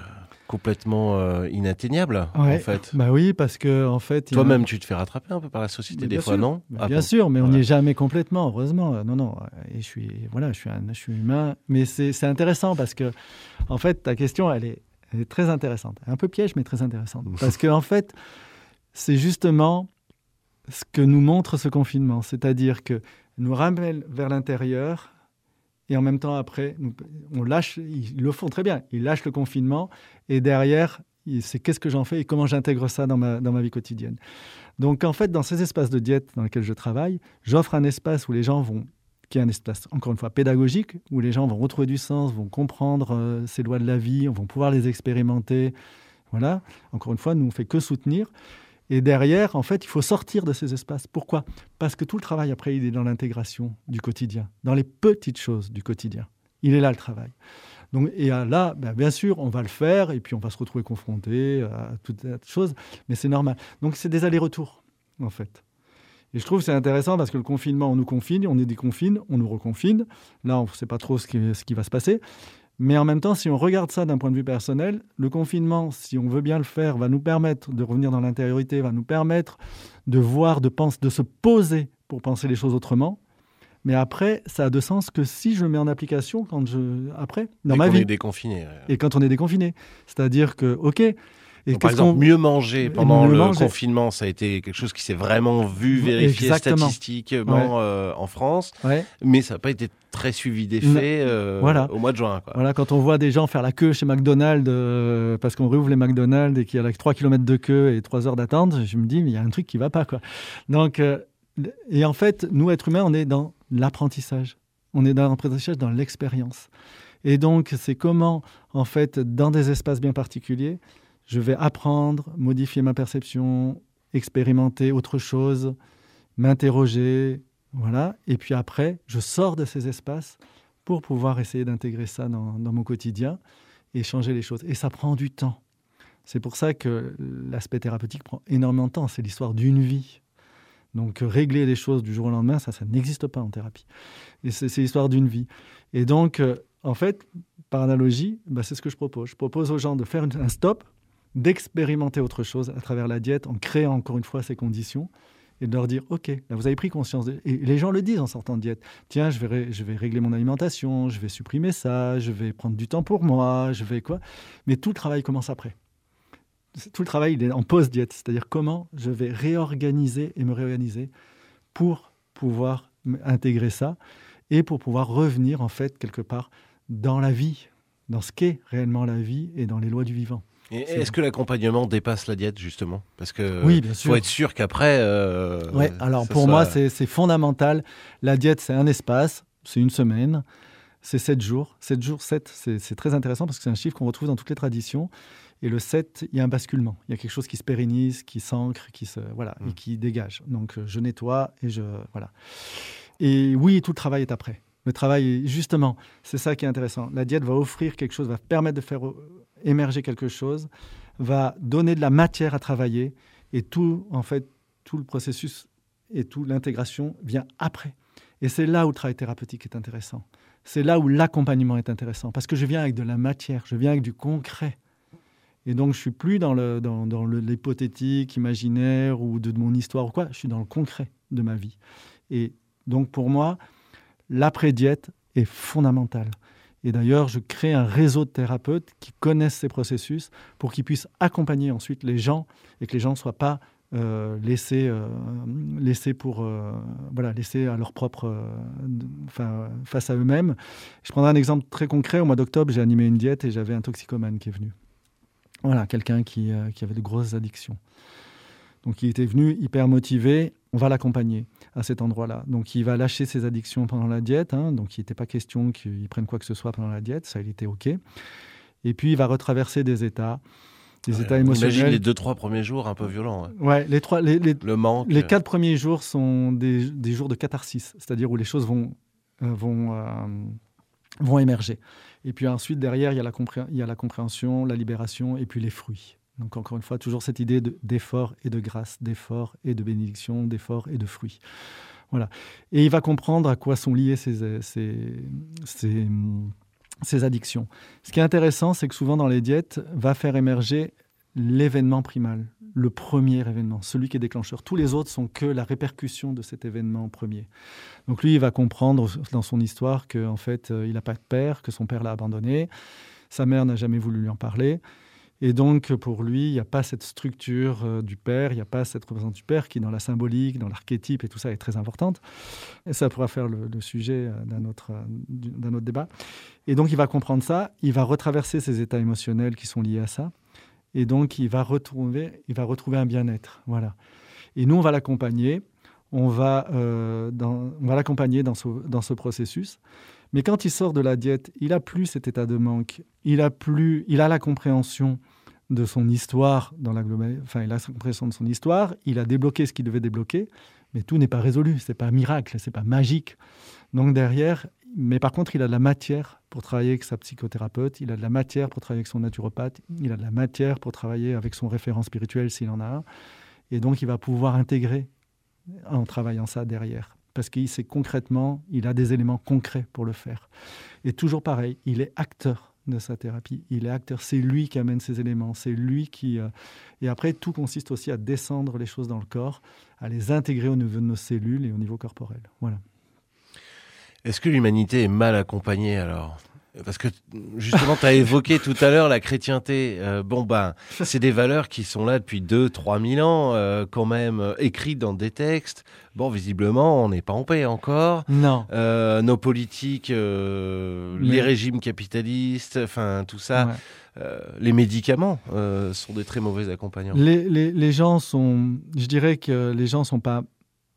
complètement inatteignable, en fait. Bah oui, parce que en fait, toi-même, tu te fais rattraper un peu par la société des fois, non ? Bien sûr, mais on n'y est jamais complètement, heureusement. Non. Et je suis humain, mais c'est intéressant parce que, en fait, ta question, elle est très intéressante, un peu piège, mais très intéressante, parce que en fait, c'est justement ce que nous montre ce confinement, c'est-à-dire que nous ramène vers l'intérieur. Et en même temps, après, on lâche, ils le font très bien, ils lâchent le confinement, et derrière, c'est qu'est-ce que j'en fais et comment j'intègre ça dans ma vie quotidienne. Donc en fait, dans ces espaces de diète dans lesquels je travaille, j'offre un espace où les gens qui est un espace, encore une fois, pédagogique, où les gens vont retrouver du sens, vont comprendre ces lois de la vie, vont pouvoir les expérimenter. Voilà, encore une fois, nous, on ne fait que soutenir. Et derrière, en fait, il faut sortir de ces espaces. Pourquoi ? Parce que tout le travail, après, il est dans l'intégration du quotidien, dans les petites choses du quotidien. Il est là, le travail. Donc, et là, bien sûr, on va le faire, et puis on va se retrouver confronté à toutes ces choses, mais c'est normal. Donc, c'est des allers-retours, en fait. Et je trouve que c'est intéressant parce que le confinement, on nous confine, on nous déconfine, on nous reconfine. Là, on ne sait pas trop ce qui va se passer. Mais en même temps, si on regarde ça d'un point de vue personnel, le confinement, si on veut bien le faire, va nous permettre de revenir dans l'intériorité, va nous permettre de voir, de se poser pour penser les choses autrement. Mais après, ça a de sens que si je le mets en application après, dans ma vie. Et quand on est déconfiné. Et quand on est déconfiné. C'est-à-dire que, OK... Donc, par exemple, mieux manger pendant le confinement, ça a été quelque chose qui s'est vraiment vu, vérifié statistiquement en France, mais ça n'a pas été très suivi d'effet au mois de juin. Voilà, quand on voit des gens faire la queue chez McDonald's parce qu'on réouvre les McDonald's et qu'il y a 3 km de queue et 3 heures d'attente, je me dis, mais il y a un truc qui ne va pas, quoi. Donc, et en fait, nous, êtres humains, on est dans l'apprentissage. On est dans l'apprentissage, dans l'expérience. Et donc, c'est comment, en fait, dans des espaces bien particuliers, je vais apprendre, modifier ma perception, expérimenter autre chose, m'interroger, voilà. Et puis après, je sors de ces espaces pour pouvoir essayer d'intégrer ça dans mon quotidien et changer les choses. Et ça prend du temps. C'est pour ça que l'aspect thérapeutique prend énormément de temps. C'est l'histoire d'une vie. Donc régler les choses du jour au lendemain, ça n'existe pas en thérapie. Et c'est l'histoire d'une vie. Et donc, en fait, par analogie, c'est ce que je propose. Je propose aux gens de faire un stop, d'expérimenter autre chose à travers la diète en créant encore une fois ces conditions et de leur dire « Ok, là vous avez pris conscience. » Et les gens le disent en sortant de diète. « Tiens, je vais régler mon alimentation, je vais supprimer ça, je vais prendre du temps pour moi, je vais quoi ?» Mais tout le travail commence après. Tout le travail, il est en post-diète. C'est-à-dire comment je vais réorganiser et me réorganiser pour pouvoir intégrer ça et pour pouvoir revenir en fait quelque part dans la vie, dans ce qu'est réellement la vie et dans les lois du vivant. Et est-ce que l'accompagnement dépasse la diète, justement ? Parce que oui, bien sûr. Faut être sûr qu'après... alors pour moi, c'est fondamental. La diète, c'est un espace, c'est une semaine, c'est 7 jours. 7 jours, c'est très intéressant parce que c'est un chiffre qu'on retrouve dans toutes les traditions. Et le 7, il y a un basculement. Il y a quelque chose qui se pérennise, qui s'ancre, et qui dégage. Donc je nettoie et voilà. Et oui, tout le travail est après. Le travail, justement, c'est ça qui est intéressant. La diète va offrir quelque chose, va permettre de faire émerger quelque chose, va donner de la matière à travailler. Et tout, en fait, tout le processus et toute l'intégration vient après. Et c'est là où le travail thérapeutique est intéressant. C'est là où l'accompagnement est intéressant. Parce que je viens avec de la matière, je viens avec du concret. Et donc, je ne suis plus dans l'hypothétique, imaginaire ou de mon histoire ou quoi. Je suis dans le concret de ma vie. Et donc, pour moi, l'après-diète est fondamentale. Et d'ailleurs, je crée un réseau de thérapeutes qui connaissent ces processus pour qu'ils puissent accompagner ensuite les gens et que les gens ne soient pas laissés à leur propre... face à eux-mêmes. Je prendrai un exemple très concret. Au mois d'octobre, j'ai animé une diète et j'avais un toxicomane qui est venu. Voilà, quelqu'un qui avait de grosses addictions. Donc, il était venu hyper motivé. On va l'accompagner à cet endroit-là. Donc, il va lâcher ses addictions pendant la diète. Donc, il n'était pas question qu'il prenne quoi que ce soit pendant la diète. Ça, il était OK. Et puis, il va retraverser des états émotionnels. Imagine les 2-3 premiers jours un peu violents. Ouais, le manque. Les 4 premiers jours sont des jours de catharsis, c'est-à-dire où les choses vont émerger. Et puis ensuite, derrière, il y a la compréhension, la libération et puis les fruits. Donc, encore une fois, toujours cette idée d'effort et de grâce, d'effort et de bénédiction, d'effort et de fruits. Voilà. Et il va comprendre à quoi sont liées ces addictions. Ce qui est intéressant, c'est que souvent dans les diètes, va faire émerger l'événement primal, le premier événement, celui qui est déclencheur. Tous les autres sont que la répercussion de cet événement premier. Donc lui, il va comprendre dans son histoire qu'en fait, il n'a pas de père, que son père l'a abandonné, sa mère n'a jamais voulu lui en parler. Et donc, pour lui, il n'y a pas cette structure du père, il n'y a pas cette représentation du père qui, dans la symbolique, dans l'archétype et tout ça, est très importante. Et ça pourra faire le sujet d'un autre débat. Et donc, il va comprendre ça, il va retraverser ces états émotionnels qui sont liés à ça. Et donc, il va retrouver un bien-être. Voilà. Et nous, on va l'accompagner. On va l'accompagner dans ce processus. Mais quand il sort de la diète, il n'a plus cet état de manque. Il a la compréhension de son histoire il a la compréhension de son histoire. Il a débloqué ce qu'il devait débloquer, mais tout n'est pas résolu. C'est pas un miracle, c'est pas magique. Donc derrière, mais par contre, il a de la matière pour travailler avec sa psychothérapeute. Il a de la matière pour travailler avec son naturopathe. Il a de la matière pour travailler avec son référent spirituel s'il en a un. Et donc, il va pouvoir intégrer en travaillant ça derrière. Parce qu'il sait concrètement, il a des éléments concrets pour le faire. Et toujours pareil, il est acteur de sa thérapie. Il est acteur, c'est lui qui amène ces éléments, c'est lui qui... Et après, tout consiste aussi à descendre les choses dans le corps, à les intégrer au niveau de nos cellules et au niveau corporel. Voilà. Est-ce que l'humanité est mal accompagnée alors ? Parce que justement, tu as évoqué tout à l'heure la chrétienté. C'est des valeurs qui sont là depuis 2-3 000 ans, quand même, écrites dans des textes. Bon, visiblement, on n'est pas en paix encore. Non. Nos politiques, les régimes capitalistes, enfin tout ça, les médicaments sont des très mauvais accompagnants. Les gens sont... Je dirais que les gens sont pas...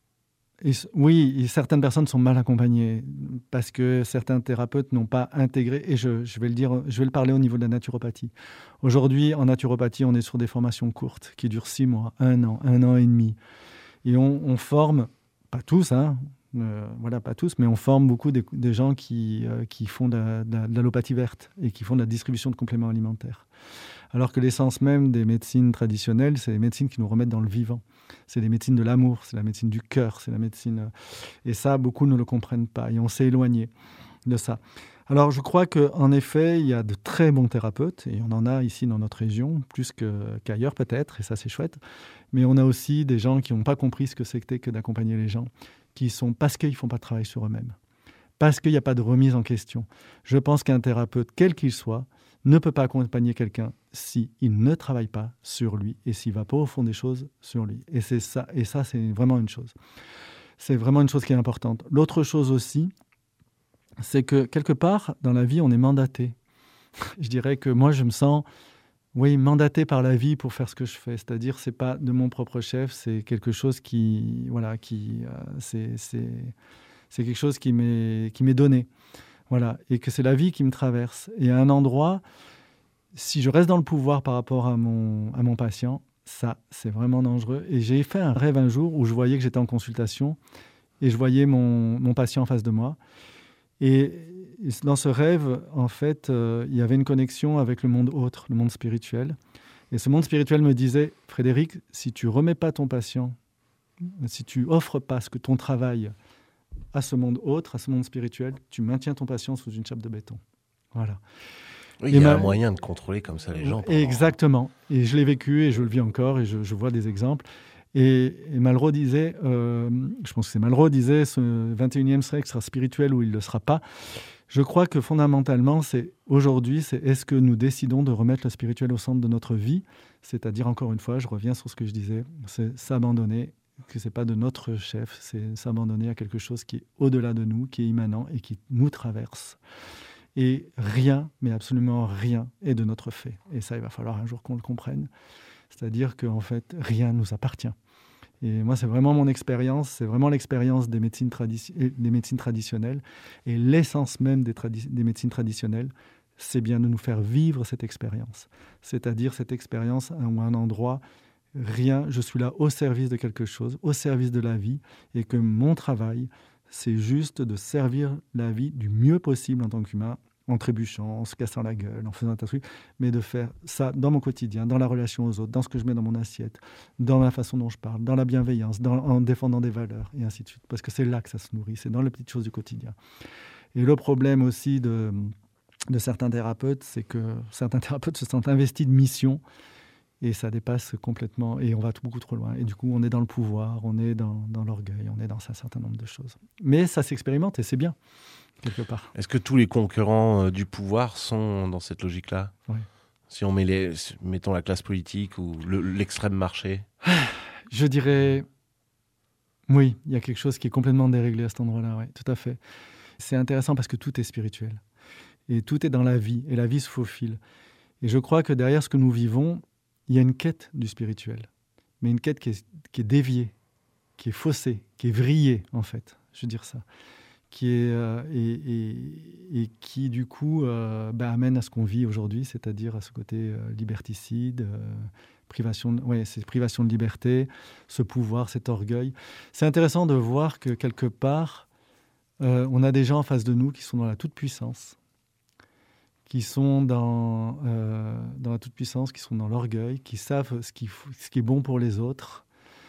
Oui, certaines personnes sont mal accompagnées parce que certains thérapeutes n'ont pas intégré, et je vais le parler au niveau de la naturopathie. Aujourd'hui, en naturopathie, on est sur des formations courtes qui durent 6 mois, 1 an et demi. Et on forme, pas tous, pas tous, mais on forme beaucoup de gens qui font de l'allopathie verte et qui font de la distribution de compléments alimentaires. Alors que l'essence même des médecines traditionnelles, c'est les médecines qui nous remettent dans le vivant. C'est les médecines de l'amour, c'est la médecine du cœur, c'est la médecine... Et ça, beaucoup ne le comprennent pas et on s'est éloigné de ça. Alors, je crois qu'en effet, il y a de très bons thérapeutes et on en a ici dans notre région, plus qu'ailleurs peut-être, et ça, c'est chouette. Mais on a aussi des gens qui n'ont pas compris ce que c'était que d'accompagner les gens, parce qu'ils ne font pas de travail sur eux-mêmes, parce qu'il n'y a pas de remise en question. Je pense qu'un thérapeute, quel qu'il soit, ne peut pas accompagner quelqu'un s'il ne travaille pas sur lui et s'il ne va pas au fond des choses sur lui. Et ça, c'est vraiment une chose. C'est vraiment une chose qui est importante. L'autre chose aussi, c'est que quelque part, dans la vie, on est mandaté. Je dirais que moi, je me sens mandaté par la vie pour faire ce que je fais. C'est-à-dire, ce n'est pas de mon propre chef, c'est quelque chose c'est quelque chose qui m'est donné. Voilà, et que c'est la vie qui me traverse. Et à un endroit, si je reste dans le pouvoir par rapport à mon patient, ça, c'est vraiment dangereux. Et j'ai fait un rêve un jour où je voyais que j'étais en consultation et je voyais mon patient en face de moi. Et dans ce rêve, en fait, il y avait une connexion avec le monde autre, le monde spirituel. Et ce monde spirituel me disait, Frédéric, si tu ne remets pas ton patient si tu offres pas ce que ton travail à ce monde autre, à ce monde spirituel, tu maintiens ton patient sous une chape de béton. Voilà. Oui, il y a un moyen de contrôler comme ça les gens. Exactement. Et je l'ai vécu et je le vis encore et je vois des exemples. Et Malraux disait, je pense que c'est Malraux disait, ce 21e siècle sera spirituel ou il ne le sera pas. Je crois que fondamentalement, aujourd'hui, est-ce que nous décidons de remettre le spirituel au centre de notre vie ? C'est-à-dire, encore une fois, je reviens sur ce que je disais, c'est s'abandonner, que ce n'est pas de notre chef, c'est s'abandonner à quelque chose qui est au-delà de nous, qui est immanent et qui nous traverse. Et rien, mais absolument rien, est de notre fait. Et ça, il va falloir un jour qu'on le comprenne. C'est-à-dire qu'en fait, rien ne nous appartient. Et moi, c'est vraiment mon expérience, c'est vraiment l'expérience des médecines traditionnelles. Et l'essence même des médecines traditionnelles, c'est bien de nous faire vivre cette expérience. C'est-à-dire cette expérience où un endroit, rien, je suis là au service de quelque chose, au service de la vie, et que mon travail, c'est juste de servir la vie du mieux possible en tant qu'humain, en trébuchant, en se cassant la gueule, en faisant un tas de trucs, mais de faire ça dans mon quotidien, dans la relation aux autres, dans ce que je mets dans mon assiette, dans la façon dont je parle, dans la bienveillance, en défendant des valeurs, et ainsi de suite. Parce que c'est là que ça se nourrit, c'est dans les petites choses du quotidien. Et le problème aussi de certains thérapeutes, c'est que certains thérapeutes se sentent investis de mission, et ça dépasse complètement, et on va beaucoup trop loin. Et du coup, on est dans le pouvoir, on est dans l'orgueil, on est dans un certain nombre de choses. Mais ça s'expérimente, et c'est bien. Quelque part. Est-ce que tous les concurrents du pouvoir sont dans cette logique-là ? Oui. Si on mettons la classe politique ou l'extrême marché ? Je dirais, oui, il y a quelque chose qui est complètement déréglé à cet endroit-là, oui, tout à fait. C'est intéressant parce que tout est spirituel. Et tout est dans la vie, et la vie se faufile. Et je crois que derrière ce que nous vivons, il y a une quête du spirituel. Mais une quête qui est déviée, qui est faussée, qui est vrillée, en fait. Je veux dire ça. Qui est, et qui, du coup, amène à ce qu'on vit aujourd'hui, c'est-à-dire à ce côté liberticide, privation de liberté, ce pouvoir, cet orgueil. C'est intéressant de voir que, quelque part, on a des gens en face de nous qui sont dans la toute-puissance, qui sont dans la toute-puissance, qui sont dans l'orgueil, qui savent ce qui est bon pour les autres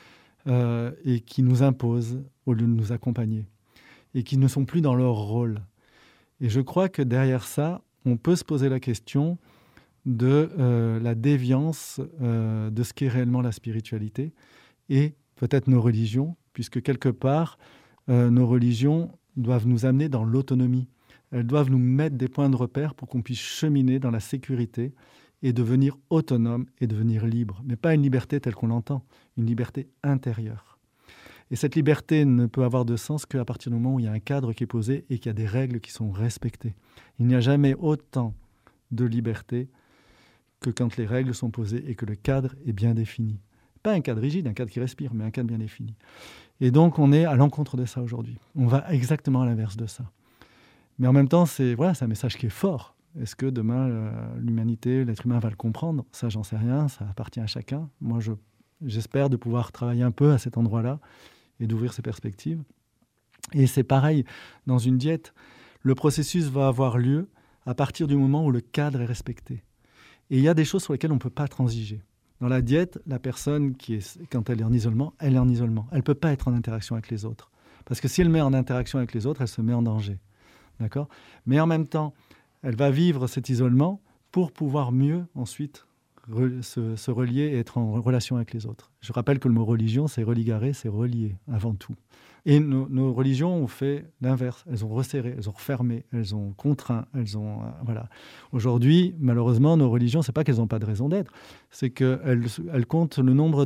et qui nous imposent au lieu de nous accompagner. Et qui ne sont plus dans leur rôle. Et je crois que derrière ça, on peut se poser la question de la déviance de ce qu'est réellement la spiritualité et peut-être nos religions, puisque quelque part, nos religions doivent nous amener dans l'autonomie. Elles doivent nous mettre des points de repère pour qu'on puisse cheminer dans la sécurité et devenir autonome et devenir libre. Mais pas une liberté telle qu'on l'entend, une liberté intérieure. Et cette liberté ne peut avoir de sens qu'à partir du moment où il y a un cadre qui est posé et qu'il y a des règles qui sont respectées. Il n'y a jamais autant de liberté que quand les règles sont posées et que le cadre est bien défini. Pas un cadre rigide, un cadre qui respire, mais un cadre bien défini. Et donc, on est à l'encontre de ça aujourd'hui. On va exactement à l'inverse de ça. Mais en même temps, c'est un message qui est fort. Est-ce que demain, l'humanité, l'être humain va le comprendre ? Ça, j'en sais rien, ça appartient à chacun. Moi, j'espère de pouvoir travailler un peu à cet endroit-là et d'ouvrir ses perspectives. Et c'est pareil, dans une diète, le processus va avoir lieu à partir du moment où le cadre est respecté. Et il y a des choses sur lesquelles on ne peut pas transiger. Dans la diète, la personne, quand elle est en isolement, elle est en isolement. Elle ne peut pas être en interaction avec les autres. Parce que si elle met en interaction avec les autres, elle se met en danger. D'accord ? Mais en même temps, elle va vivre cet isolement pour pouvoir mieux ensuite se relier et être en relation avec les autres. Je rappelle que le mot religion, c'est religare, c'est relier avant tout. Et nos religions ont fait l'inverse. Elles ont resserré, elles ont refermé, elles ont contraint, elles ont... voilà. Aujourd'hui, malheureusement, nos religions, c'est pas qu'elles n'ont pas de raison d'être, c'est qu'elles comptent le nombre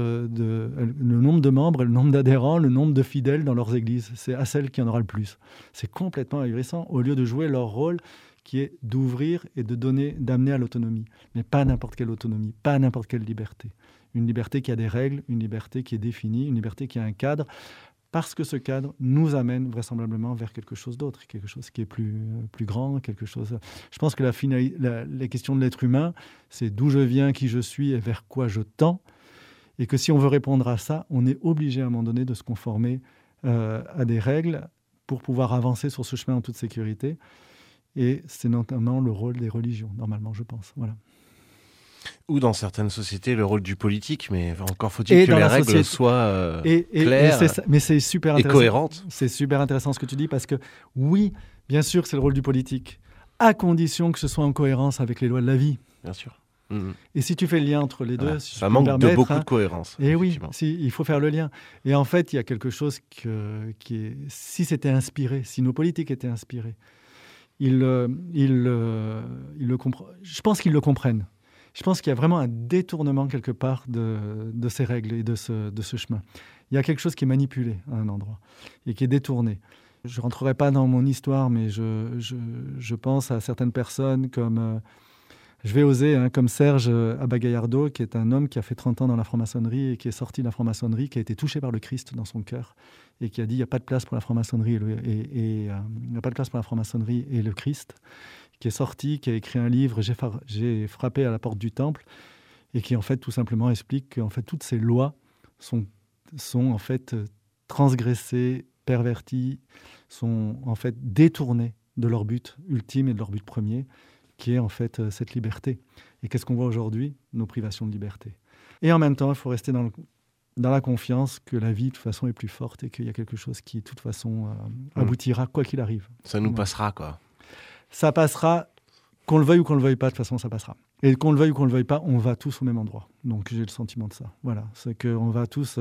de membres, le nombre d'adhérents, le nombre de fidèles dans leurs églises. C'est à celles qui en aura le plus. C'est complètement ahurissant, au lieu de jouer leur rôle qui est d'ouvrir et d'amener à l'autonomie. Mais pas n'importe quelle autonomie, pas n'importe quelle liberté. Une liberté qui a des règles, une liberté qui est définie, une liberté qui a un cadre, parce que ce cadre nous amène vraisemblablement vers quelque chose d'autre, quelque chose qui est plus grand, quelque chose... Je pense que la question de l'être humain, c'est d'où je viens, qui je suis et vers quoi je tends, et que si on veut répondre à ça, on est obligé à un moment donné de se conformer à des règles pour pouvoir avancer sur ce chemin en toute sécurité. Et c'est notamment le rôle des religions, normalement, je pense. Voilà. Ou dans certaines sociétés, le rôle du politique, mais encore faut-il que les règles société... soient claires mais c'est super et cohérentes. C'est super intéressant ce que tu dis, parce que oui, bien sûr, c'est le rôle du politique, à condition que ce soit en cohérence avec les lois de la vie. Bien sûr. Et si tu fais le lien entre les deux... ça manque de beaucoup de cohérence. Et oui, il faut faire le lien. Et en fait, il y a quelque chose qui est... Si c'était inspiré, si nos politiques étaient inspirés, ils le comprennent. Je pense qu'ils le comprennent. Je pense qu'il y a vraiment un détournement quelque part de ces règles et de ce chemin. Il y a quelque chose qui est manipulé à un endroit et qui est détourné. Je ne rentrerai pas dans mon histoire, mais je pense à certaines personnes comme... je vais oser, comme Serge Abba-Gaillardo, qui est un homme qui a fait 30 ans dans la franc-maçonnerie et qui est sorti de la franc-maçonnerie, qui a été touché par le Christ dans son cœur et qui a dit il n'y a pas de place pour la franc-maçonnerie il n'y a pas de place pour la franc-maçonnerie et le Christ, qui est sorti, qui a écrit un livre, j'ai frappé à la porte du temple, et qui en fait tout simplement explique que en fait, toutes ces lois sont en fait transgressées, perverties, sont en fait détournées de leur but ultime et de leur but premier, qui est en fait cette liberté. Et qu'est-ce qu'on voit aujourd'hui ? Nos privations de liberté. Et en même temps, il faut rester dans la confiance que la vie, de toute façon, est plus forte et qu'il y a quelque chose qui, de toute façon, aboutira quoi qu'il arrive. Ça nous passera, quoi. Ça passera, qu'on le veuille ou qu'on le veuille pas, de toute façon, ça passera. Et qu'on le veuille ou qu'on le veuille pas, on va tous au même endroit. Donc, j'ai le sentiment de ça. Voilà, c'est qu'on va tous...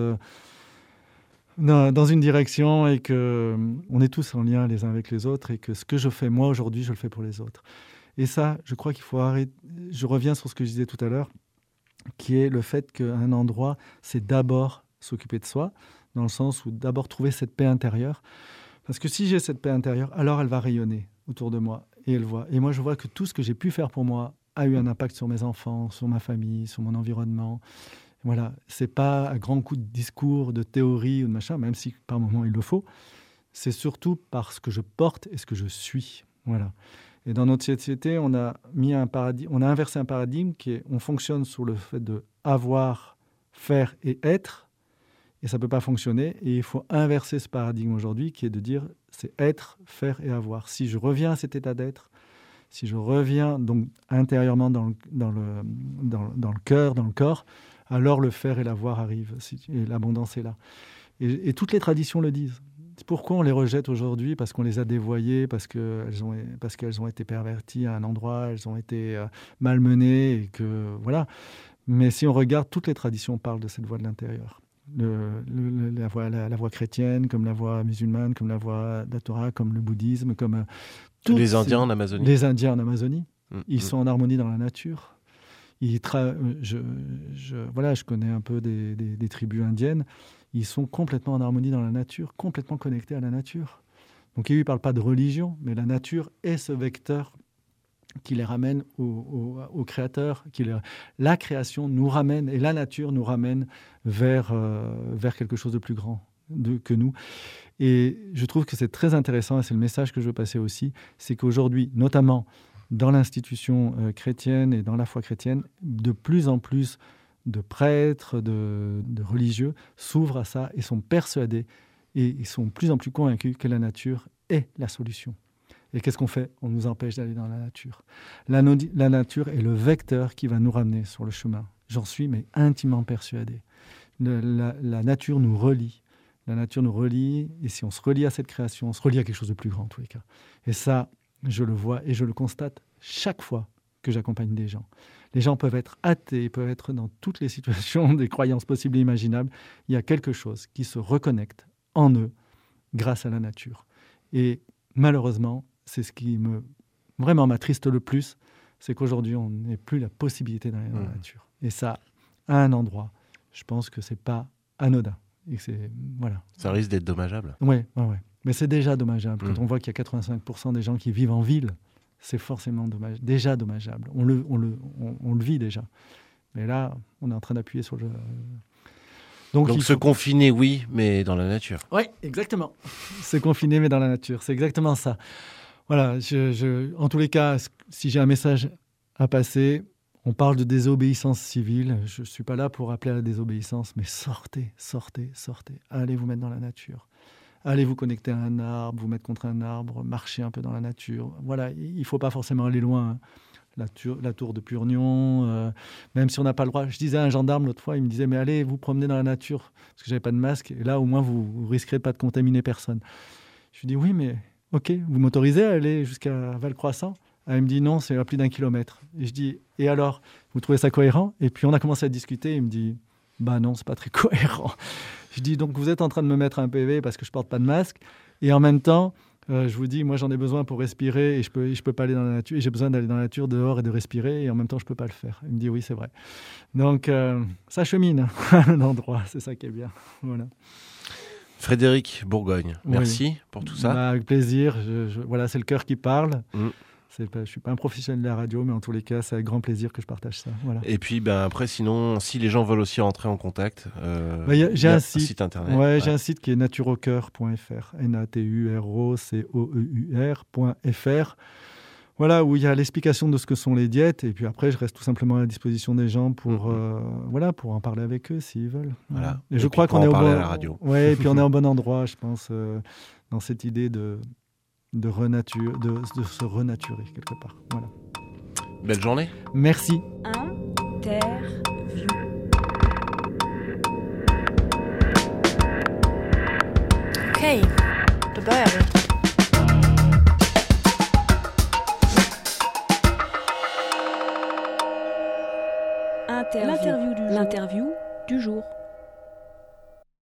dans une direction et qu'on est tous en lien les uns avec les autres et que ce que je fais moi aujourd'hui, je le fais pour les autres. Et ça, je crois qu'il faut arrêter. Je reviens sur ce que je disais tout à l'heure, qui est le fait qu'un endroit, c'est d'abord s'occuper de soi, dans le sens où d'abord trouver cette paix intérieure. Parce que si j'ai cette paix intérieure, alors elle va rayonner autour de moi et elle voit. Et moi, je vois que tout ce que j'ai pu faire pour moi a eu un impact sur mes enfants, sur ma famille, sur mon environnement. Voilà, c'est pas à grands coups de discours, de théorie ou de machin, même si par moments il le faut. C'est surtout parce que je porte et ce que je suis. Voilà. Et dans notre société, on a inversé un paradigme qui est, on fonctionne sur le fait de avoir, faire et être, et ça peut pas fonctionner. Et il faut inverser ce paradigme aujourd'hui, qui est de dire c'est être, faire et avoir. Si je reviens à cet état d'être, si je reviens donc intérieurement dans le cœur, dans le corps, alors le faire et l'avoir arrivent, et l'abondance est là. Et toutes les traditions le disent. Pourquoi on les rejette aujourd'hui ? Parce qu'on les a dévoyées, parce qu'elles ont été perverties à un endroit, elles ont été malmenées, et que voilà. Mais si on regarde, toutes les traditions parlent de cette voie de l'intérieur. La voie chrétienne, comme la voie musulmane, comme la voie de la Torah, comme le bouddhisme, comme les Indiens en Amazonie. Les Indiens en Amazonie, ils sont en harmonie dans la nature. Je connais un peu des tribus indiennes. Ils sont complètement en harmonie dans la nature, complètement connectés à la nature. Donc, ils ne parlent pas de religion, mais la nature est ce vecteur qui les ramène au Créateur. La création nous ramène, et la nature nous ramène vers quelque chose de plus grand que nous. Et je trouve que c'est très intéressant, et c'est le message que je veux passer aussi, c'est qu'aujourd'hui, notamment dans l'institution chrétienne et dans la foi chrétienne, de plus en plus de prêtres, de religieux s'ouvrent à ça et sont persuadés et ils sont de plus en plus convaincus que la nature est la solution. Et qu'est-ce qu'on fait ? On nous empêche d'aller dans la nature. La nature est le vecteur qui va nous ramener sur le chemin. J'en suis mais intimement persuadé. La nature nous relie. La nature nous relie, et si on se relie à cette création, on se relie à quelque chose de plus grand en tous les cas. Et ça, je le vois et je le constate chaque fois que j'accompagne des gens. Les gens peuvent être athées, peuvent être dans toutes les situations des croyances possibles et imaginables. Il y a quelque chose qui se reconnecte en eux grâce à la nature. Et malheureusement, c'est ce qui vraiment m'attriste le plus, c'est qu'aujourd'hui, on n'a plus la possibilité d'aller dans la nature. Et ça, à un endroit, je pense que c'est pas anodin. Et voilà. Ça risque d'être dommageable. Oui. Mais c'est déjà dommageable. Quand on voit qu'il y a 85% des gens qui vivent en ville, c'est forcément déjà dommageable. On le vit déjà. Mais là, on est en train d'appuyer sur le... Donc se confiner, oui, mais dans la nature. Oui, exactement. Se confiner, mais dans la nature. C'est exactement ça. Voilà. En tous les cas, si j'ai un message à passer... On parle de désobéissance civile. Je ne suis pas là pour appeler à la désobéissance, mais sortez. Allez vous mettre dans la nature. Allez vous connecter à un arbre, vous mettre contre un arbre, marcher un peu dans la nature. Voilà, il ne faut pas forcément aller loin. la tour de Purnion, même si on n'a pas le droit. Je disais à un gendarme l'autre fois, il me disait, mais allez, vous promenez dans la nature, parce que j'avais pas de masque, et là, au moins, vous risquerez pas de contaminer personne. Je lui dis, oui, mais ok, vous m'autorisez à aller jusqu'à Val-Croissant ? Elle me dit, non, c'est à plus d'1 kilomètre. Et je dis, et alors, vous trouvez ça cohérent ? Et puis, on a commencé à discuter, il me dit, bah non, c'est pas très cohérent. Je dis, donc, vous êtes en train de me mettre un PV parce que je porte pas de masque, et en même temps, je vous dis, moi j'en ai besoin pour respirer et je peux pas aller dans la nature. Et j'ai besoin d'aller dans la nature dehors et de respirer et en même temps je peux pas le faire. Il me dit oui, c'est vrai. Donc ça chemine à un endroit, c'est ça qui est bien. Voilà. Frédéric Bourgogne, merci pour tout ça. Avec plaisir. Voilà, c'est le cœur qui parle. Je suis pas un professionnel de la radio, mais en tous les cas, c'est avec grand plaisir que je partage ça. Voilà. Et puis, après, sinon, si les gens veulent aussi rentrer en contact, j'ai un site internet. Ouais. J'ai un site qui est naturaucoeur.fr, naturoceur.fr. Voilà, où il y a l'explication de ce que sont les diètes. Et puis après, je reste tout simplement à la disposition des gens pour en parler avec eux s'ils veulent. Voilà. Et je crois qu'on est à la radio. Ouais, et puis on est au bon endroit, je pense, dans cette idée de se renaturer quelque part. Voilà. Belle journée. Merci. Interview. Okej, då börjar vi. L'interview du jour.